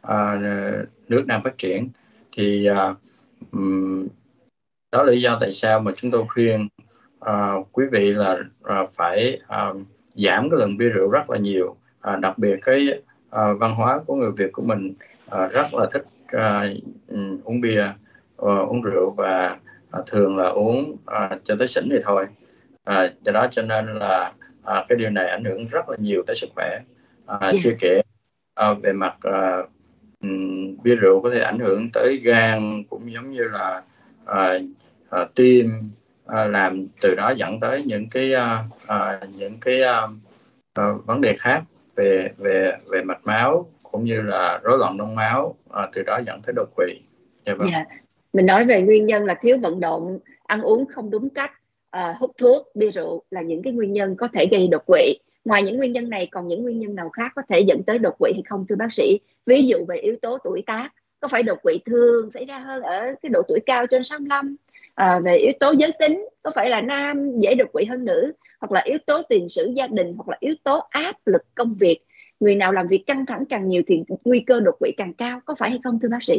uh, nước đang phát triển. Thì uh, um, đó là lý do tại sao mà chúng tôi khuyên uh, quý vị là uh, phải uh, giảm cái lượng bia rượu rất là nhiều. Uh, đặc biệt cái uh, văn hóa của người Việt của mình uh, rất là thích uh, um, uống bia, uh, uống rượu và uh, thường là uống uh, cho tới xỉn thì thôi. Uh, do đó cho nên là À, cái điều này ảnh hưởng rất là nhiều tới sức khỏe. À, yeah. Chưa kể à, về mặt à, um, bia rượu có thể ảnh hưởng tới gan, cũng giống như là à, à, tim, à, làm từ đó dẫn tới những cái à, à, những cái à, à, vấn đề khác về về về mạch máu cũng như là rối loạn đông máu, à, từ đó dẫn tới đột quỵ. Yeah, vâng. Yeah. Mình nói về nguyên nhân là thiếu vận động, ăn uống không đúng cách, uh, hút thuốc, bia rượu là những cái nguyên nhân có thể gây đột quỵ. Ngoài những nguyên nhân này còn những nguyên nhân nào khác có thể dẫn tới đột quỵ hay không thưa bác sĩ? Ví dụ về yếu tố tuổi tác, có phải đột quỵ thường xảy ra hơn ở cái độ tuổi cao trên sáu mươi lăm? À, về yếu tố giới tính, có phải là nam dễ đột quỵ hơn nữ? Hoặc là yếu tố tiền sử gia đình, hoặc là yếu tố áp lực công việc, người nào làm việc căng thẳng càng nhiều thì nguy cơ đột quỵ càng cao, có phải hay không thưa bác sĩ?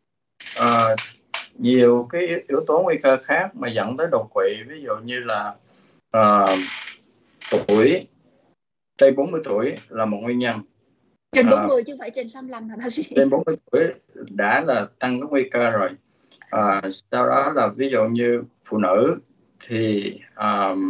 À, nhiều cái yếu tố nguy cơ khác mà dẫn tới đột quỵ, ví dụ như là uh, tuổi, trên bốn mươi tuổi là một nguyên nhân. Trên bốn mươi à, chứ không phải trên sáu mươi lăm hả bác sĩ? Trên bốn mươi tuổi đã là tăng cái nguy cơ rồi. À, sau đó là ví dụ như phụ nữ thì um,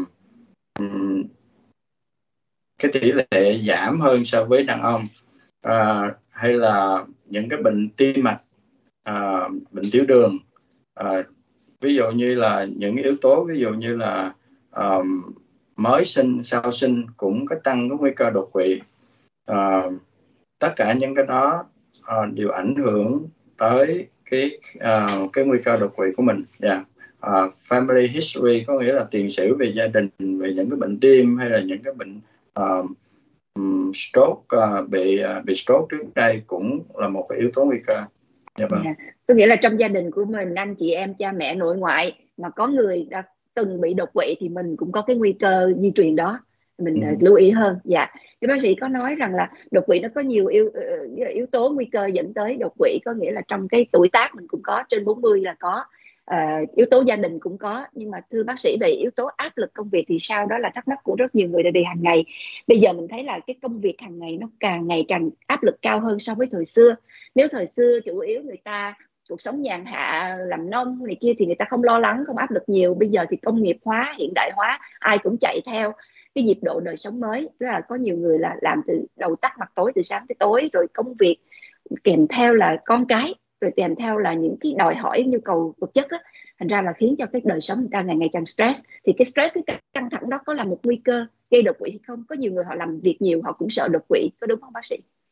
cái tỷ lệ giảm hơn so với đàn ông, à, hay là những cái bệnh tim mạch, à, bệnh tiểu đường, à, ví dụ như là những yếu tố ví dụ như là um, mới sinh, sau sinh cũng có tăng cái nguy cơ đột quỵ. À, tất cả những cái đó uh, đều ảnh hưởng tới cái uh, cái nguy cơ đột quỵ của mình. Yeah. Uh, family history có nghĩa là tiền sử về gia đình, về những cái bệnh tim hay là những cái bệnh uh, um, stroke, uh, bị uh, bị stroke trước đây cũng là một cái yếu tố nguy cơ. Yeah, vâng. Yeah. Có nghĩa là trong gia đình của mình, anh chị em, cha mẹ, nội ngoại mà có người đã từng bị đột quỵ thì mình cũng có cái nguy cơ di truyền đó, mình ừ. lưu ý hơn. Dạ, thì bác sĩ có nói rằng là đột quỵ nó có nhiều yếu yếu tố nguy cơ dẫn tới đột quỵ, có nghĩa là trong cái tuổi tác mình cũng có, trên bốn mươi là có, uh, yếu tố gia đình cũng có. Nhưng mà thưa bác sĩ, về yếu tố áp lực công việc thì sao? Đó là thắc mắc của rất nhiều người tại vì hàng ngày bây giờ mình thấy là cái công việc hàng ngày nó càng ngày càng áp lực cao hơn so với thời xưa. Nếu thời xưa chủ yếu người ta cuộc sống nhàn hạ, làm nông này kia thì người ta không lo lắng, không áp lực nhiều. Bây giờ thì công nghiệp hóa, hiện đại hóa, ai cũng chạy theo cái nhịp độ đời sống mới. Rất là có nhiều người là làm từ đầu tắt mặt tối, từ sáng tới tối, rồi công việc kèm theo là con cái, rồi kèm theo là những cái đòi hỏi nhu cầu vật chất đó. Thành ra là khiến cho cái đời sống người ta ngày ngày càng stress. Thì cái stress, cái căng thẳng đó có là một nguy cơ gây đột quỵ hay không? Có nhiều người họ làm việc nhiều, họ cũng sợ đột quỵ, có đúng không bác sĩ?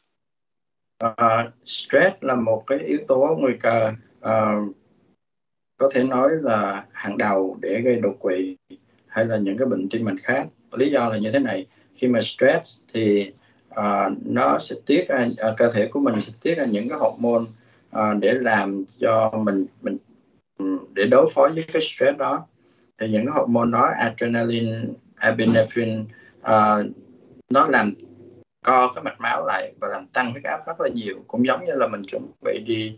Uh, stress là một cái yếu tố nguy cơ, uh, có thể nói là hàng đầu để gây đột quỵ hay là những cái bệnh tim mạch khác. Lý do là như thế này: khi mà stress thì uh, nó sẽ tiết ra, uh, cơ thể của mình sẽ tiết ra những cái hormone uh, để làm cho mình mình để đối phó với cái stress đó. Thì những cái hormone đó, adrenaline, epinephrine, uh, nó làm co cái mạch máu lại và làm tăng huyết áp rất là nhiều, cũng giống như là mình chuẩn bị đi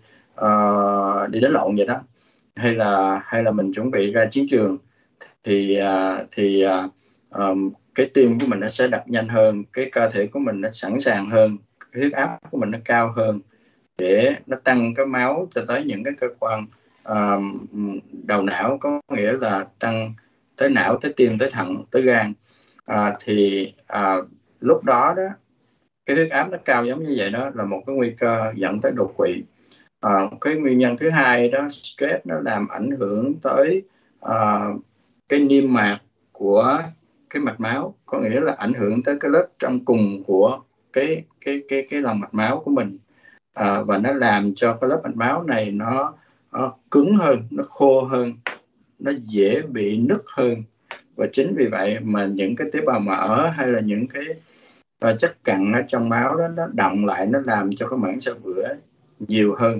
uh, đi đánh lộn vậy đó, hay là hay là mình chuẩn bị ra chiến trường thì uh, thì uh, um, cái tim của mình nó sẽ đập nhanh hơn, cái cơ thể của mình nó sẵn sàng hơn, cái huyết áp của mình nó cao hơn để nó tăng cái máu cho tới những cái cơ quan uh, đầu não, có nghĩa là tăng tới não, tới tim, tới thận, tới gan. uh, thì uh, lúc đó đó cái huyết áp nó cao giống như vậy đó là một cái nguy cơ dẫn tới đột quỵ. À, cái nguyên nhân thứ hai đó, stress nó làm ảnh hưởng tới uh, cái niêm mạc của cái mạch máu, có nghĩa là ảnh hưởng tới cái lớp trong cùng của cái cái cái cái lòng mạch máu của mình, à, và nó làm cho cái lớp mạch máu này nó, nó cứng hơn, nó khô hơn, nó dễ bị nứt hơn, và chính vì vậy mà những cái tế bào mỡ hay là những cái và chất cặn ở trong máu đó nó đọng lại, nó làm cho cái mảng xơ vữa nhiều hơn.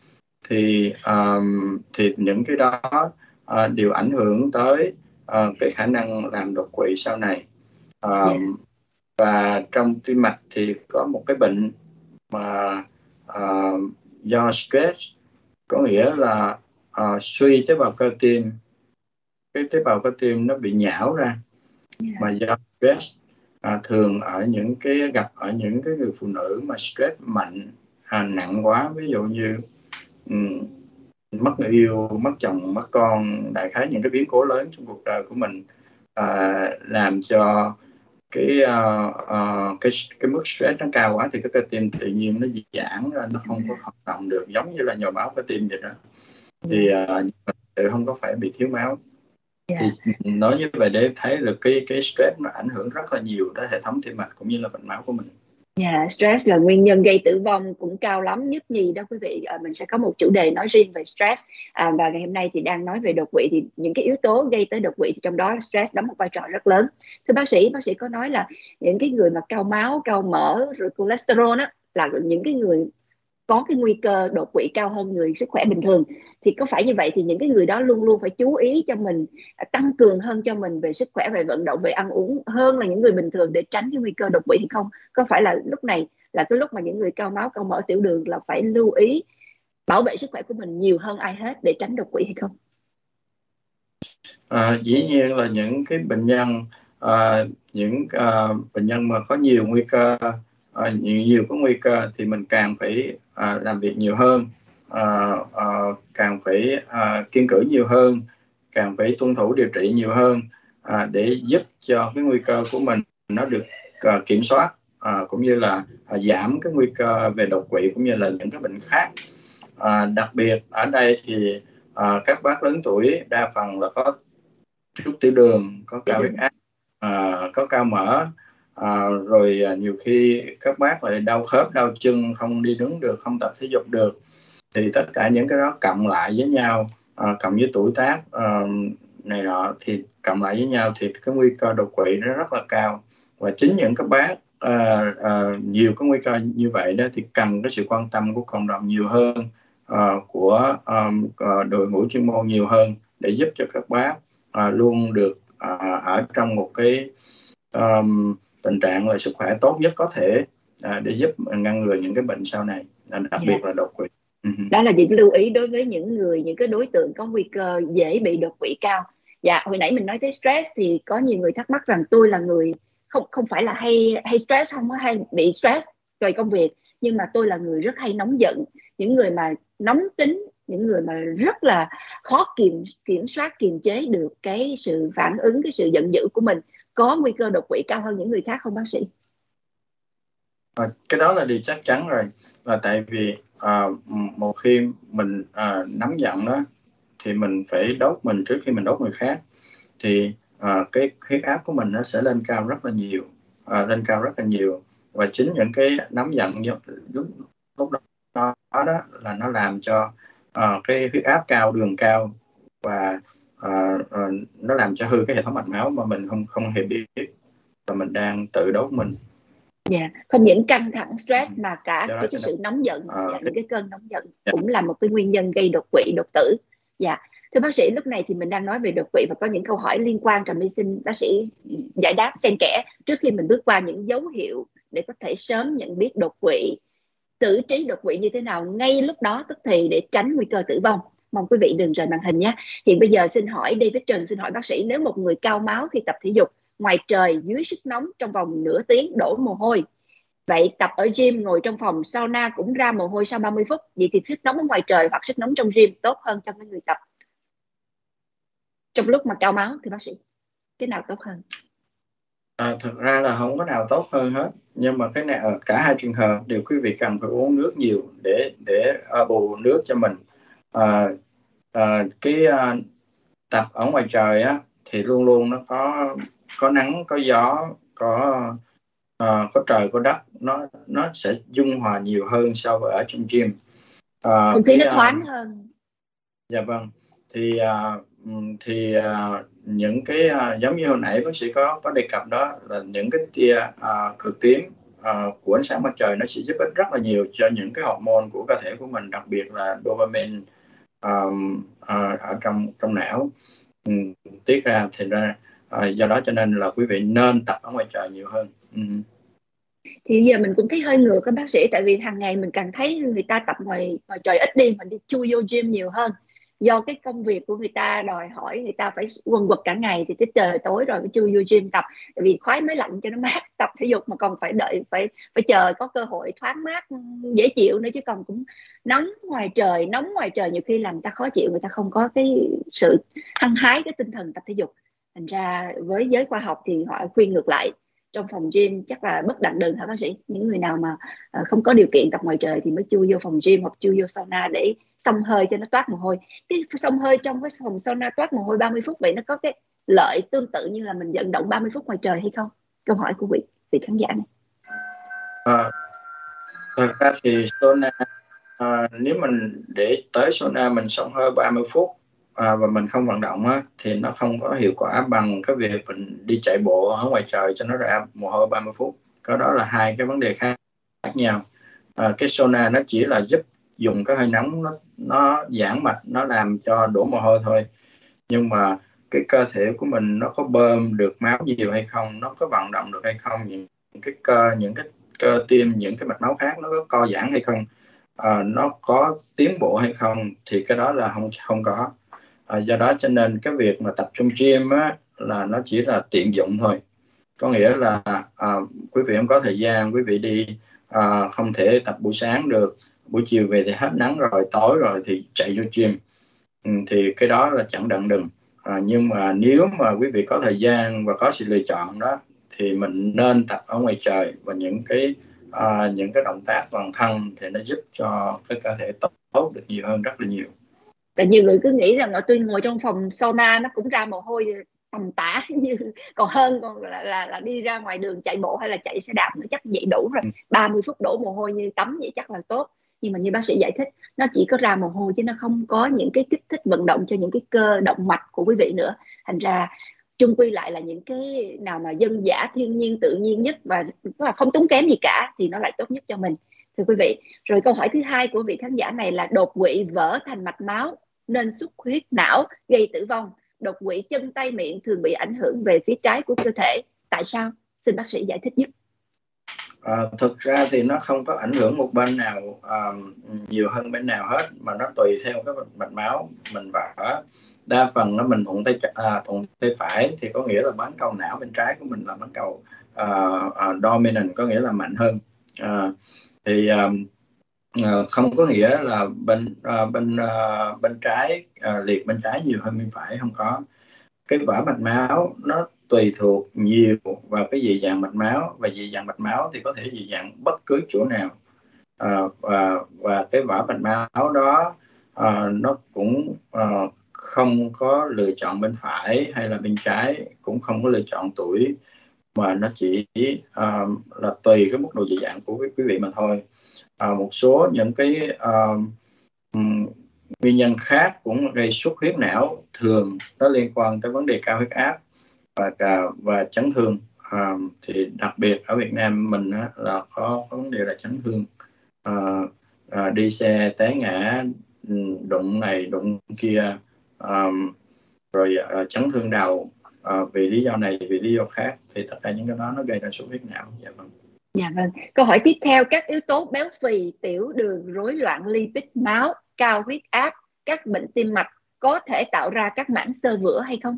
Thì um, thì những cái đó uh, đều ảnh hưởng tới uh, cái khả năng làm đột quỵ sau này. um, yeah. Và trong tim mạch thì có một cái bệnh mà uh, do stress, có nghĩa là uh, suy tế bào cơ tim, cái tế bào cơ tim nó bị nhão ra, yeah. mà do stress. À, thường ở những cái gặp ở những cái người phụ nữ mà stress mạnh, à, nặng quá, ví dụ như um, mất người yêu, mất chồng, mất con, đại khái những cái biến cố lớn trong cuộc đời của mình, à, làm cho cái, uh, uh, cái cái mức stress nó cao quá thì cái cơ tim tự nhiên nó giãn ra, nó không có hoạt động được, giống như là nhồi máu cơ tim vậy đó. Thì uh, không có phải bị thiếu máu. Yeah. Thì nói như vậy để thấy được cái cái stress nó ảnh hưởng rất là nhiều tới hệ thống tim mạch cũng như là mạch máu của mình. Yeah, stress là nguyên nhân gây tử vong cũng cao lắm, nhất nhì đó quý vị. À, mình sẽ có một chủ đề nói riêng về stress, à, và ngày hôm nay thì đang nói về đột quỵ, thì những cái yếu tố gây tới đột quỵ thì trong đó stress đóng một vai trò rất lớn. Thưa bác sĩ, bác sĩ có nói là những cái người mà cao máu, cao mỡ rồi cholesterol đó là những cái người có cái nguy cơ đột quỵ cao hơn người sức khỏe bình thường, thì có phải như vậy thì những cái người đó luôn luôn phải chú ý cho mình, tăng cường hơn cho mình về sức khỏe, về vận động, về ăn uống hơn là những người bình thường để tránh cái nguy cơ đột quỵ hay không? Có phải là lúc này là cái lúc mà những người cao máu, cao mỡ, tiểu đường là phải lưu ý bảo vệ sức khỏe của mình nhiều hơn ai hết để tránh đột quỵ hay không? À, dĩ nhiên là những cái bệnh nhân à, những à, bệnh nhân mà có nhiều nguy cơ, à, nhiều, nhiều có nguy cơ thì mình càng phải à, làm việc nhiều hơn, à, à, càng phải à, kiêng cữ nhiều hơn, càng phải tuân thủ điều trị nhiều hơn, à, để giúp cho cái nguy cơ của mình nó được à, kiểm soát, à, cũng như là à, giảm cái nguy cơ về đột quỵ cũng như là những cái bệnh khác. À, đặc biệt ở đây thì à, các bác lớn tuổi đa phần là có chút tiểu đường, có cao huyết áp, à, có cao mỡ, à, rồi à, nhiều khi các bác lại đau khớp, đau chân, không đi đứng được, không tập thể dục được, thì tất cả những cái đó cộng lại với nhau, à, cộng với tuổi tác à, này nọ, thì cộng lại với nhau thì cái nguy cơ đột quỵ nó rất là cao. Và chính những các bác à, à, nhiều cái nguy cơ như vậy đó thì cần cái sự quan tâm của cộng đồng nhiều hơn, à, của um, đội ngũ chuyên môn nhiều hơn, để giúp cho các bác À, luôn được à, ở trong một cái um, tình trạng là sức khỏe tốt nhất có thể, à, để giúp ngăn ngừa những cái bệnh sau này, à, đặc yeah. biệt là đột quỵ. Uh-huh. Đó là những lưu ý đối với những người, những cái đối tượng có nguy cơ dễ bị đột quỵ cao. Dạ, hồi nãy mình nói tới stress thì có nhiều người thắc mắc rằng tôi là người không không phải là hay hay stress, không có hay bị stress về công việc, nhưng mà tôi là người rất hay nóng giận. Những người mà nóng tính, những người mà rất là khó kiểm kiểm soát, kiềm chế được cái sự phản ứng, cái sự giận dữ của mình, có nguy cơ đột quỵ cao hơn những người khác không bác sĩ? À, cái đó là điều chắc chắn rồi, là tại vì à, một khi mình à, nóng giận đó thì mình phải đốt mình trước khi mình đốt người khác, thì à, cái huyết áp của mình nó sẽ lên cao rất là nhiều, à, lên cao rất là nhiều. Và chính những cái nóng giận lúc lúc đó, đó là nó làm cho à, cái huyết áp cao, đường cao, và à, à, nó làm cho hư cái hệ thống mạch máu mà mình không không hề biết là mình đang tự đốt mình. Dạ, yeah. Không những căng thẳng stress mà cả cái, cái sự nóng giận, à, dạ, những cái cơn nóng giận yeah. cũng là một cái nguyên nhân gây đột quỵ, đột tử. Dạ, thưa bác sĩ, lúc này thì mình đang nói về đột quỵ và có những câu hỏi liên quan, Trà My xin bác sĩ giải đáp xen kẽ trước khi mình bước qua những dấu hiệu để có thể sớm nhận biết đột quỵ, xử trí đột quỵ như thế nào ngay lúc đó tức thì để tránh nguy cơ tử vong. Mong quý vị đừng rời màn hình nhé. Hiện bây giờ xin hỏi David Trần, xin hỏi bác sĩ, nếu một người cao máu khi tập thể dục ngoài trời dưới sức nóng trong vòng nửa tiếng đổ mồ hôi, vậy tập ở gym ngồi trong phòng sauna cũng ra mồ hôi sau ba mươi phút, vậy thì sức nóng ở ngoài trời hoặc sức nóng trong gym tốt hơn cho cái người tập trong lúc mà cao máu thì bác sĩ cái nào tốt hơn? À, thực ra là không có nào tốt hơn hết, nhưng mà cái nào cả hai trường hợp đều quý vị cần phải uống nước nhiều để để uh, bù nước cho mình. Uh, uh, cái uh, tập ở ngoài trời á thì luôn luôn nó có có nắng, có gió, có uh, có trời, có đất, nó nó sẽ dung hòa nhiều hơn so với ở trong gym. Uh, Không khí nó cái, thoáng uh, hơn. Dạ vâng. Thì uh, thì uh, những cái uh, giống như hồi nãy bác sĩ có có đề cập đó, là những cái tia uh, cực tím uh, của ánh sáng mặt trời nó sẽ giúp ích rất là nhiều cho những cái hormone của cơ thể của mình, đặc biệt là dopamine um, uh, ở trong trong não um, tiết ra. Thì ra uh, do đó cho nên là quý vị nên tập ở ngoài trời nhiều hơn. Um. Thì giờ mình cũng thấy hơi ngược các bác sĩ, tại vì hàng ngày mình càng thấy người ta tập ngoài ngoài trời ít đi, mình đi chui vô gym nhiều hơn, do cái công việc của người ta đòi hỏi người ta phải quần quật cả ngày, thì tới trời tối rồi mới chui vô gym tập, tại vì khoái máy lạnh cho nó mát. Tập thể dục mà còn phải đợi, phải phải chờ có cơ hội thoáng mát dễ chịu nữa, chứ còn cũng nóng ngoài trời, nóng ngoài trời nhiều khi làm người ta khó chịu, người ta không có cái sự hăng hái, cái tinh thần tập thể dục. Thành ra với giới khoa học thì họ khuyên ngược lại, trong phòng gym chắc là bất đặng đừng hả bác sĩ? Những người nào mà uh, không có điều kiện tập ngoài trời thì mới chui vô phòng gym hoặc chui vô sauna để xông hơi cho nó toát mồ hôi. Cái xông hơi trong cái phòng sauna toát mồ hôi ba mươi phút, vậy nó có cái lợi tương tự như là mình vận động ba mươi phút ngoài trời hay không? Câu hỏi của vị vị khán giả này. À, thật ra thì sauna, à, nếu mình để tới sauna mình xông hơi ba mươi phút à, và mình không vận động á, thì nó không có hiệu quả bằng cái việc mình đi chạy bộ ở ngoài trời cho nó ra mồ hôi ba mươi phút. Cái đó là hai cái vấn đề khác nhau. À, cái sauna nó chỉ là giúp dùng cái hơi nóng, nó nó giãn mạch, nó làm cho đổ mồ hôi thôi, nhưng mà cái cơ thể của mình nó có bơm được máu nhiều hay không, nó có vận động được hay không, những cái cơ những cái cơ tim, những cái mạch máu khác nó có co giãn hay không, à, nó có tiến bộ hay không, thì cái đó là không không có. À, do đó cho nên cái việc mà tập trong gym á, là nó chỉ là tiện dụng thôi, có nghĩa là à, quý vị không có thời gian, quý vị đi à, không thể tập buổi sáng được, buổi chiều về thì hết nắng rồi, tối rồi thì chạy vô gym, ừ, thì cái đó là chẳng đặng đừng. À, nhưng mà nếu mà quý vị có thời gian và có sự lựa chọn đó, thì mình nên tập ở ngoài trời, và những cái à, những cái động tác toàn thân thì nó giúp cho cái cơ thể tốt, tốt được nhiều hơn, rất là nhiều. Tại nhiều người cứ nghĩ rằng là tôi ngồi trong phòng sauna nó cũng ra mồ hôi tầm tã như còn hơn còn là, là là đi ra ngoài đường chạy bộ hay là chạy xe đạp nữa, chắc vậy đủ rồi. ba mươi phút đổ mồ hôi như tắm vậy chắc là tốt. Nhưng mà như bác sĩ giải thích, nó chỉ có ra mồ hôi chứ nó không có những cái kích thích vận động cho những cái cơ động mạch của quý vị nữa. Thành ra chung quy lại là những cái nào mà dân dã, thiên nhiên, tự nhiên nhất và không tốn kém gì cả thì nó lại tốt nhất cho mình, thưa quý vị. Rồi câu hỏi thứ hai của vị khán giả này là đột quỵ vỡ thành mạch máu nên xuất huyết não gây tử vong. Đột quỵ chân tay miệng thường bị ảnh hưởng về phía trái của cơ thể, tại sao? Xin bác sĩ giải thích giúp. À, thực ra thì nó không có ảnh hưởng một bên nào à, nhiều hơn bên nào hết, mà nó tùy theo cái mạch máu mình vỡ. Đa phần nó mình thuận tay à, thuận tay phải thì có nghĩa là bán cầu não bên trái của mình là bán cầu à, à, dominant, có nghĩa là mạnh hơn. À, thì à, à, không có nghĩa là bên à, bên à, bên trái à, liệt bên trái nhiều hơn bên phải, không có. Cái vỡ mạch máu nó tùy thuộc nhiều vào cái dị dạng mạch máu, và dị dạng mạch máu thì có thể dị dạng bất cứ chỗ nào. À, và và cái vỡ mạch máu đó à, nó cũng à, không có lựa chọn bên phải hay là bên trái, cũng không có lựa chọn tuổi, mà nó chỉ à, là tùy cái mức độ dị dạng của quý vị mà thôi. À, một số những cái à, nguyên nhân khác cũng gây xuất huyết não, thường nó liên quan tới vấn đề cao huyết áp và và chấn thương. À, thì đặc biệt ở Việt Nam mình á, là có, có vấn đề là chấn thương, à, à, đi xe té ngã, đụng này đụng kia, à, rồi à, chấn thương đầu à, vì lý do này vì lý do khác, thì tất cả những cái đó nó gây ra xuất huyết não. Dạ vâng. Dạ vâng. Câu hỏi tiếp theo, các yếu tố béo phì, tiểu đường, rối loạn lipid máu, cao huyết áp, các bệnh tim mạch có thể tạo ra các mảng xơ vữa hay không?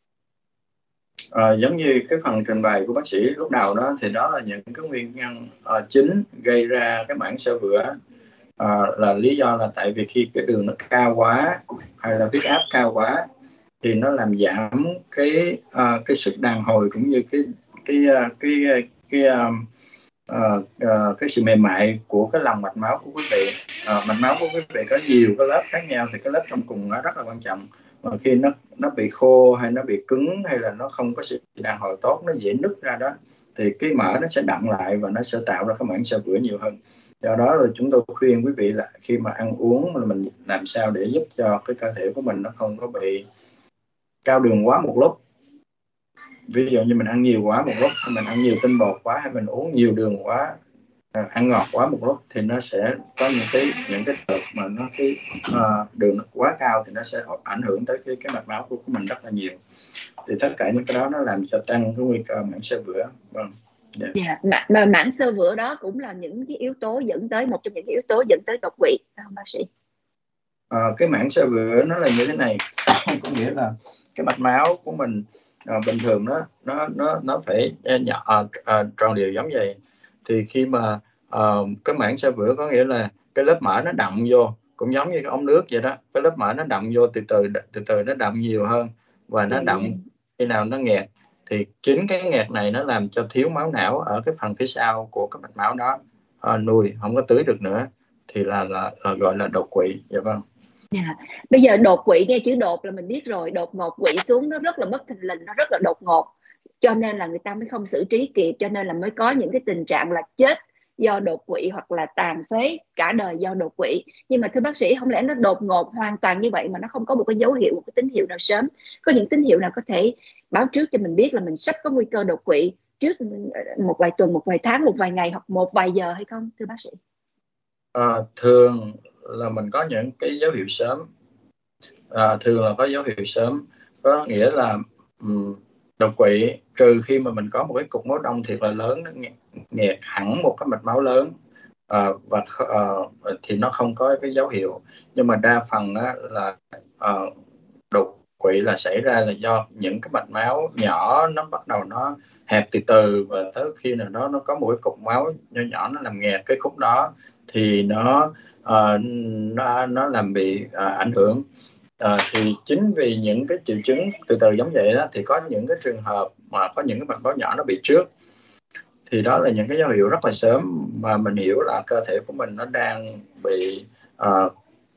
À, giống như cái phần trình bày của bác sĩ lúc đầu đó, thì đó là những cái nguyên nhân uh, chính gây ra cái mảng xơ vữa. Uh, là lý do là tại vì khi cái đường nó cao quá hay là huyết áp cao quá thì nó làm giảm cái uh, cái sự đàn hồi cũng như cái cái uh, cái cái, cái um, uh, uh, cái sự mềm mại của cái lòng mạch máu của quý vị. Uh, mạch máu của quý vị có nhiều cái lớp khác nhau, thì cái lớp trong cùng nó rất là quan trọng. Và khi nó nó bị khô hay nó bị cứng hay là nó không có sự đàn hồi tốt, nó dễ nứt ra đó, thì cái mỡ nó sẽ đọng lại và nó sẽ tạo ra cái mảng xơ vữa nhiều hơn. Do đó là chúng tôi khuyên quý vị là khi mà ăn uống là mình làm sao để giúp cho cái cơ thể của mình nó không có bị cao đường quá một lúc. Ví dụ như mình ăn nhiều quá một lúc, hay mình ăn nhiều tinh bột quá, hay mình uống nhiều đường quá, ăn ngọt quá một lúc, thì nó sẽ có những cái những cái đợt mà nó cái uh, đường nó quá cao thì nó sẽ ảnh hưởng tới cái cái mạch máu của mình rất là nhiều. Thì tất cả những cái đó nó làm cho tăng cái nguy cơ mảng xơ vữa. Vâng. Yeah. Yeah. Mà, mà mảng xơ vữa đó cũng là những cái yếu tố dẫn tới một trong những cái yếu tố dẫn tới đột quỵ, phải không bác sĩ? À, cái mảng xơ vữa nó là như thế này, có nghĩa là cái mạch máu của mình à, bình thường nó nó nó nó phải nhỏ à, à, tròn đều giống vậy. Thì khi mà à, cái mảng xơ vữa có nghĩa là cái lớp mỡ nó đọng vô, cũng giống như cái ống nước vậy đó, cái lớp mỡ nó đọng vô từ từ từ từ nó đọng nhiều hơn, và nó đọng khi nào nó nghẹt, thì chính cái nghẹt này nó làm cho thiếu máu não ở cái phần phía sau của cái mạch máu đó, à, nuôi không có tưới được nữa, thì là, là, là gọi là đột quỵ. Dạ vâng. Yeah. Bây giờ đột quỵ, nghe chữ đột là mình biết rồi, đột ngột quỵ xuống nó rất là bất thình lình, nó rất là đột ngột, cho nên là người ta mới không xử trí kịp, cho nên là mới có những cái tình trạng là chết do đột quỵ hoặc là tàn phế cả đời do đột quỵ. Nhưng mà thưa bác sĩ, không lẽ nó đột ngột hoàn toàn như vậy mà nó không có một cái dấu hiệu, một cái tín hiệu nào sớm? Có những tín hiệu nào có thể báo trước cho mình biết là mình sắp có nguy cơ đột quỵ trước một vài tuần, một vài tháng, một vài ngày hoặc một vài giờ hay không thưa bác sĩ? À, thường là mình có những cái dấu hiệu sớm. À, thường là có dấu hiệu sớm, có nghĩa là um, đột quỵ, trừ khi mà mình có một cái cục máu đông thiệt là lớn, nó nghẹt, nghẹt hẳn một cái mạch máu lớn, à, và uh, thì nó không có cái dấu hiệu. Nhưng mà đa phần á, là uh, đột quỵ là xảy ra là do những cái mạch máu nhỏ nó bắt đầu nó hẹp từ từ, và tới khi nào đó nó có một cái cục máu nhỏ nhỏ nó làm nghẹt cái khúc đó, thì nó uh, nó nó làm bị uh, ảnh hưởng. À, thì chính vì những cái triệu chứng từ từ giống vậy đó, thì có những cái trường hợp mà có những cái mạch máu nhỏ nó bị trước, thì đó là những cái dấu hiệu rất là sớm mà mình hiểu là cơ thể của mình nó đang bị uh,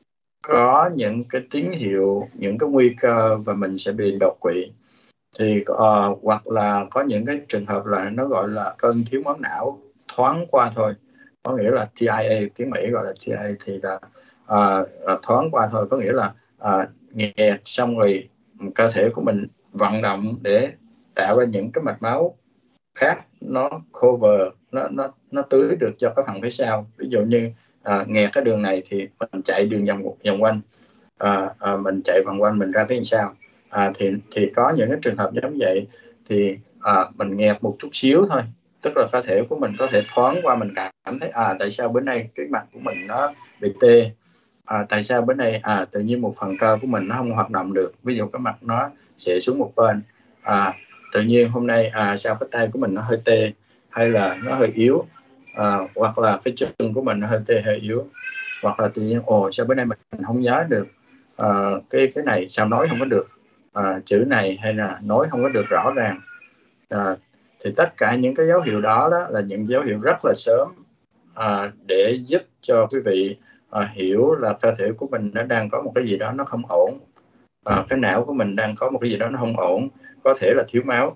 có những cái tín hiệu, những cái nguy cơ và mình sẽ bị đột quỵ. Thì uh, hoặc là có những cái trường hợp là nó gọi là cơn thiếu máu não thoáng qua thôi, có nghĩa là tê i a, tiếng Mỹ gọi là tê i a, thì là uh, thoáng qua thôi, có nghĩa là uh, nghẹt xong rồi cơ thể của mình vận động để tạo ra những cái mạch máu khác, nó cover, nó nó nó tưới được cho cái phần phía sau. Ví dụ như uh, nghẹt cái đường này thì mình chạy đường vòng vòng quanh, uh, uh, mình chạy vòng quanh mình ra phía sau. À, thì thì có những cái trường hợp giống vậy, thì à, mình nghẹt một chút xíu thôi, tức là cơ thể của mình có thể thoáng qua, mình cảm thấy à tại sao bữa nay cái mặt của mình nó bị tê, à, tại sao bữa nay à tự nhiên một phần cơ của mình nó không hoạt động được, ví dụ cái mặt nó xệ xuống một bên, à, tự nhiên hôm nay à sao cái tay của mình nó hơi tê hay là nó hơi yếu, à, hoặc là cái chân của mình nó hơi tê hơi yếu, hoặc là tự nhiên ồ sao bữa nay mình không nhớ được à, cái cái này sao nói không có được, à, chữ này hay là nói không có được rõ ràng. À, thì tất cả những cái dấu hiệu đó, đó là những dấu hiệu rất là sớm à, để giúp cho quý vị à, hiểu là cơ thể của mình nó đang có một cái gì đó nó không ổn, à, cái não của mình đang có một cái gì đó nó không ổn, có thể là thiếu máu.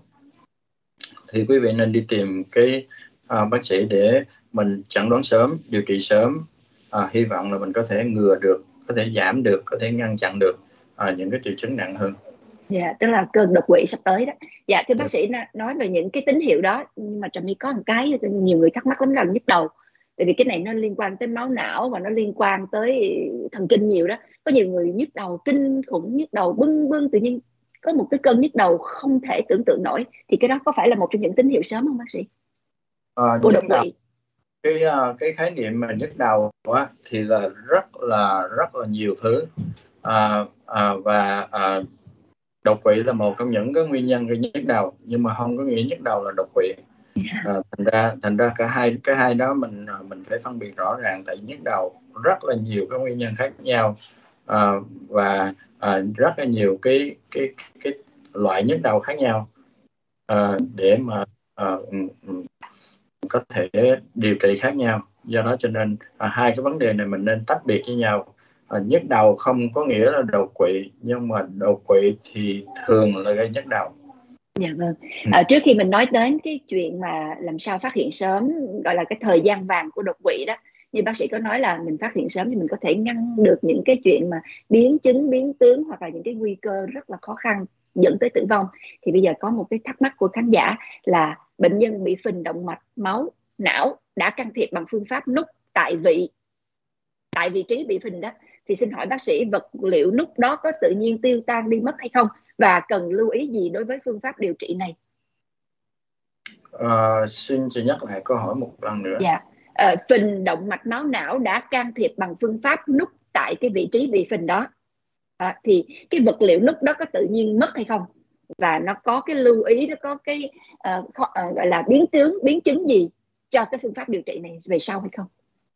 Thì quý vị nên đi tìm cái à, bác sĩ để mình chẩn đoán sớm, điều trị sớm, à, hy vọng là mình có thể ngừa được, có thể giảm được, có thể ngăn chặn được à, những cái triệu chứng nặng hơn. Dạ, tức là cơn đột quỵ sắp tới đó. Dạ, thưa bác sĩ, nói về những cái tín hiệu đó, nhưng mà Trà My có một cái nhiều người thắc mắc lắm là nhức đầu. Tại vì cái này nó liên quan tới máu não và nó liên quan tới thần kinh nhiều đó. Có nhiều người nhức đầu kinh khủng, nhức đầu bưng bưng, tự nhiên có một cái cơn nhức đầu không thể tưởng tượng nổi. Thì cái đó có phải là một trong những tín hiệu sớm không bác sĩ? Ờ, của nhức đột đầu, quỵ? cái ờ, cái khái niệm mà nhức đầu á, thì là rất là rất là nhiều thứ. À, à, và à, đột quỵ là một trong những cái nguyên nhân gây nhức đầu, nhưng mà không có nghĩa nhức đầu là đột quỵ. À, thành ra thành ra cả hai cái hai đó mình mình phải phân biệt rõ ràng, tại nhức đầu rất là nhiều cái nguyên nhân khác nhau, à, và à, rất là nhiều cái cái cái loại nhức đầu khác nhau, à, để mà à, có thể điều trị khác nhau. Do đó cho nên à, hai cái vấn đề này mình nên tách biệt với nhau. À, nhức đầu không có nghĩa là đột quỵ, nhưng mà đột quỵ thì thường là gây nhức đầu. Dạ vâng. Ừ. À, trước khi mình nói đến cái chuyện mà làm sao phát hiện sớm, gọi là cái thời gian vàng của đột quỵ đó, như bác sĩ có nói là mình phát hiện sớm thì mình có thể ngăn được những cái chuyện mà biến chứng, biến tướng hoặc là những cái nguy cơ rất là khó khăn dẫn tới tử vong. Thì bây giờ có một cái thắc mắc của khán giả là bệnh nhân bị phình động mạch máu não đã can thiệp bằng phương pháp nút tại vị tại vị trí bị phình đó, thì xin hỏi bác sĩ, vật liệu nút đó có tự nhiên tiêu tan đi mất hay không, và cần lưu ý gì đối với phương pháp điều trị này? À, xin chị nhắc lại câu hỏi một lần nữa. Dạ, ờ, phình động mạch máu não đã can thiệp bằng phương pháp nút tại cái vị trí bị phình đó, à, thì cái vật liệu nút đó có tự nhiên mất hay không, và nó có cái lưu ý, nó có cái uh, khó, uh, gọi là biến tướng, biến chứng gì cho cái phương pháp điều trị này về sau hay không?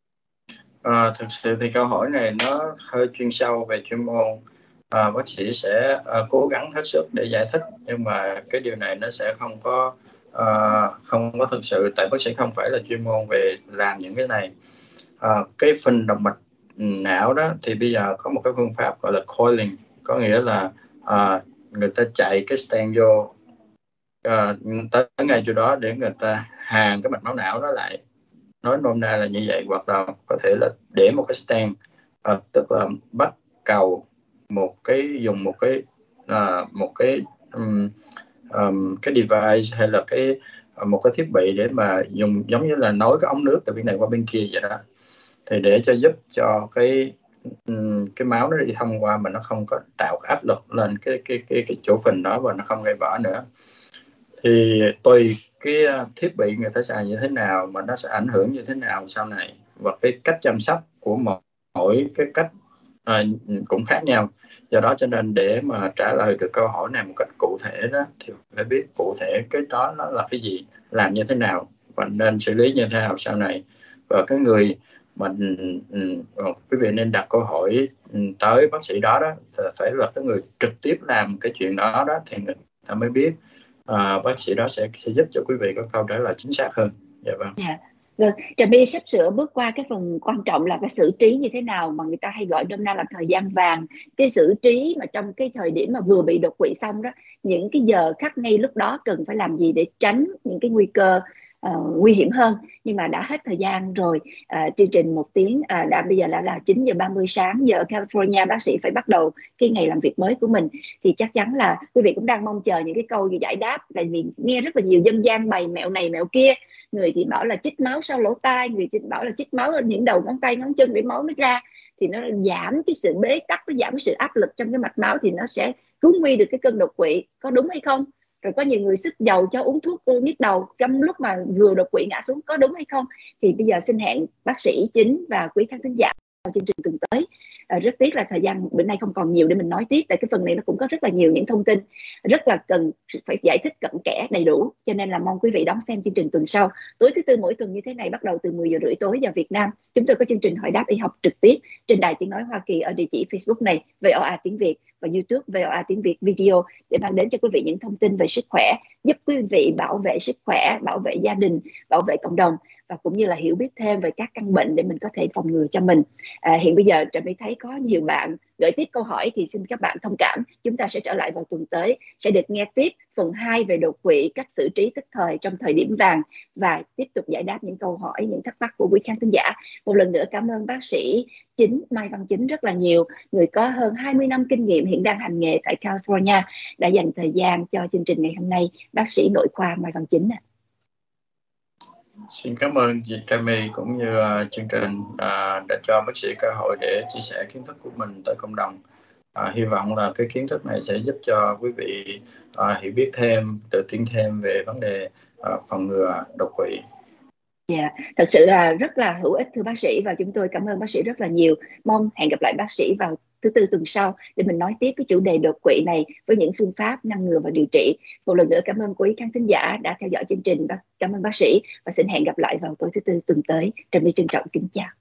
À, thực sự thì câu hỏi này nó hơi chuyên sâu về chuyên môn. À, bác sĩ sẽ à, cố gắng hết sức để giải thích, nhưng mà cái điều này nó sẽ không có à, không có thực sự, tại bác sĩ không phải là chuyên môn về làm những cái này. À, cái phình động mạch não đó thì bây giờ có một cái phương pháp gọi là coiling, có nghĩa là à, người ta chạy cái stent vô à, tới ngay chỗ đó để người ta hàn cái mạch máu não đó lại, nói nôm na là như vậy. Hoặc là có thể là để một cái stent, à, tức là bắt cầu một cái dùng một cái à, một cái um, um, cái device hay là cái một cái thiết bị để mà dùng giống như là nối cái ống nước từ bên này qua bên kia vậy đó, thì để cho giúp cho cái cái máu nó đi thông qua mà nó không có tạo áp lực lên cái cái cái cái chỗ phình đó và nó không gây vỡ nữa. Thì tùy cái thiết bị người ta xài như thế nào mà nó sẽ ảnh hưởng như thế nào sau này, và cái cách chăm sóc của mỗi, mỗi cái cách à, cũng khác nhau. Do đó cho nên để mà trả lời được câu hỏi này một cách cụ thể đó, thì phải biết cụ thể cái đó nó là cái gì, làm như thế nào và nên xử lý như thế nào sau này. Và cái người mà quý vị nên đặt câu hỏi tới bác sĩ đó đó thì phải là cái người trực tiếp làm cái chuyện đó đó, thì người ta mới biết. À, bác sĩ đó sẽ sẽ giúp cho quý vị có câu trả lời chính xác hơn. Dạ vâng. Yeah. Vâng, Trà My sắp sửa bước qua cái phần quan trọng là cái xử trí như thế nào, mà người ta hay gọi nôm na là thời gian vàng. Cái xử trí mà trong cái thời điểm mà vừa bị đột quỵ xong đó, những cái giờ khắc ngay lúc đó cần phải làm gì để tránh những cái nguy cơ uh, nguy hiểm hơn. Nhưng mà đã hết thời gian rồi, uh, chương trình một tiếng uh, đã bây giờ đã là chín giờ ba mươi sáng giờ California, bác sĩ phải bắt đầu cái ngày làm việc mới của mình. Thì chắc chắn là quý vị cũng đang mong chờ những cái câu giải đáp, tại vì nghe rất là nhiều dân gian bày mẹo này mẹo kia. Người thì bảo là chích máu sau lỗ tai, người thì bảo là chích máu ở những đầu ngón tay ngón chân để máu nó ra, thì nó giảm cái sự bế tắc, nó giảm cái sự áp lực trong cái mạch máu, thì nó sẽ cứu nguy được cái cơn đột quỵ. Có đúng hay không? Rồi có nhiều người sức dầu cho uống thuốc nhức đầu trong lúc mà vừa đột quỵ ngã xuống, có đúng hay không? Thì bây giờ xin hẹn bác sĩ Chính và quý khán thính giả chương trình tuần tới. À, rất tiếc là thời gian bữa nay không còn nhiều để mình nói tiếp, tại cái phần này nó cũng có rất là nhiều những thông tin rất là cần phải giải thích cặn kẽ đầy đủ, cho nên là mong quý vị đón xem chương trình tuần sau. Tối thứ tư mỗi tuần như thế này, bắt đầu từ mười giờ rưỡi tối giờ Việt Nam, chúng tôi có chương trình hỏi đáp y học trực tiếp trên đài Tiếng Nói Hoa Kỳ ở địa chỉ Facebook này vê o a Tiếng Việt và YouTube vê o a Tiếng Việt Video, để mang đến cho quý vị những thông tin về sức khỏe, giúp quý vị bảo vệ sức khỏe, bảo vệ gia đình, bảo vệ cộng đồng, và cũng như là hiểu biết thêm về các căn bệnh để mình có thể phòng ngừa cho mình. À, hiện bây giờ Trà My thấy có nhiều bạn gửi tiếp câu hỏi, thì xin các bạn thông cảm, chúng ta sẽ trở lại vào tuần tới, sẽ được nghe tiếp phần hai về đột quỵ, cách xử trí tức thời trong thời điểm vàng, và tiếp tục giải đáp những câu hỏi, những thắc mắc của quý khán thính giả. Một lần nữa cảm ơn bác sĩ Chính, Mai Văn Chính rất là nhiều, người có hơn hai mươi năm kinh nghiệm, hiện đang hành nghề tại California, đã dành thời gian cho chương trình ngày hôm nay. Bác sĩ nội khoa Mai Văn Chính. Xin cảm ơn chị Trà My cũng như uh, chương trình uh, đã cho bác sĩ cơ hội để chia sẻ kiến thức của mình tới cộng đồng. Uh, hy vọng là cái kiến thức này sẽ giúp cho quý vị uh, hiểu biết thêm, tự tin thêm về vấn đề uh, phòng ngừa đột quỵ. Dạ, thật sự là rất là hữu ích thưa bác sĩ, và chúng tôi cảm ơn bác sĩ rất là nhiều. Mong hẹn gặp lại bác sĩ vào thứ tư tuần sau để mình nói tiếp cái chủ đề đột quỵ này với những phương pháp ngăn ngừa và điều trị. Một lần nữa cảm ơn quý khán thính giả đã theo dõi chương trình. Bác- Cảm ơn bác sĩ và xin hẹn gặp lại vào tối thứ tư tuần tới. Trà My trân trọng kính chào.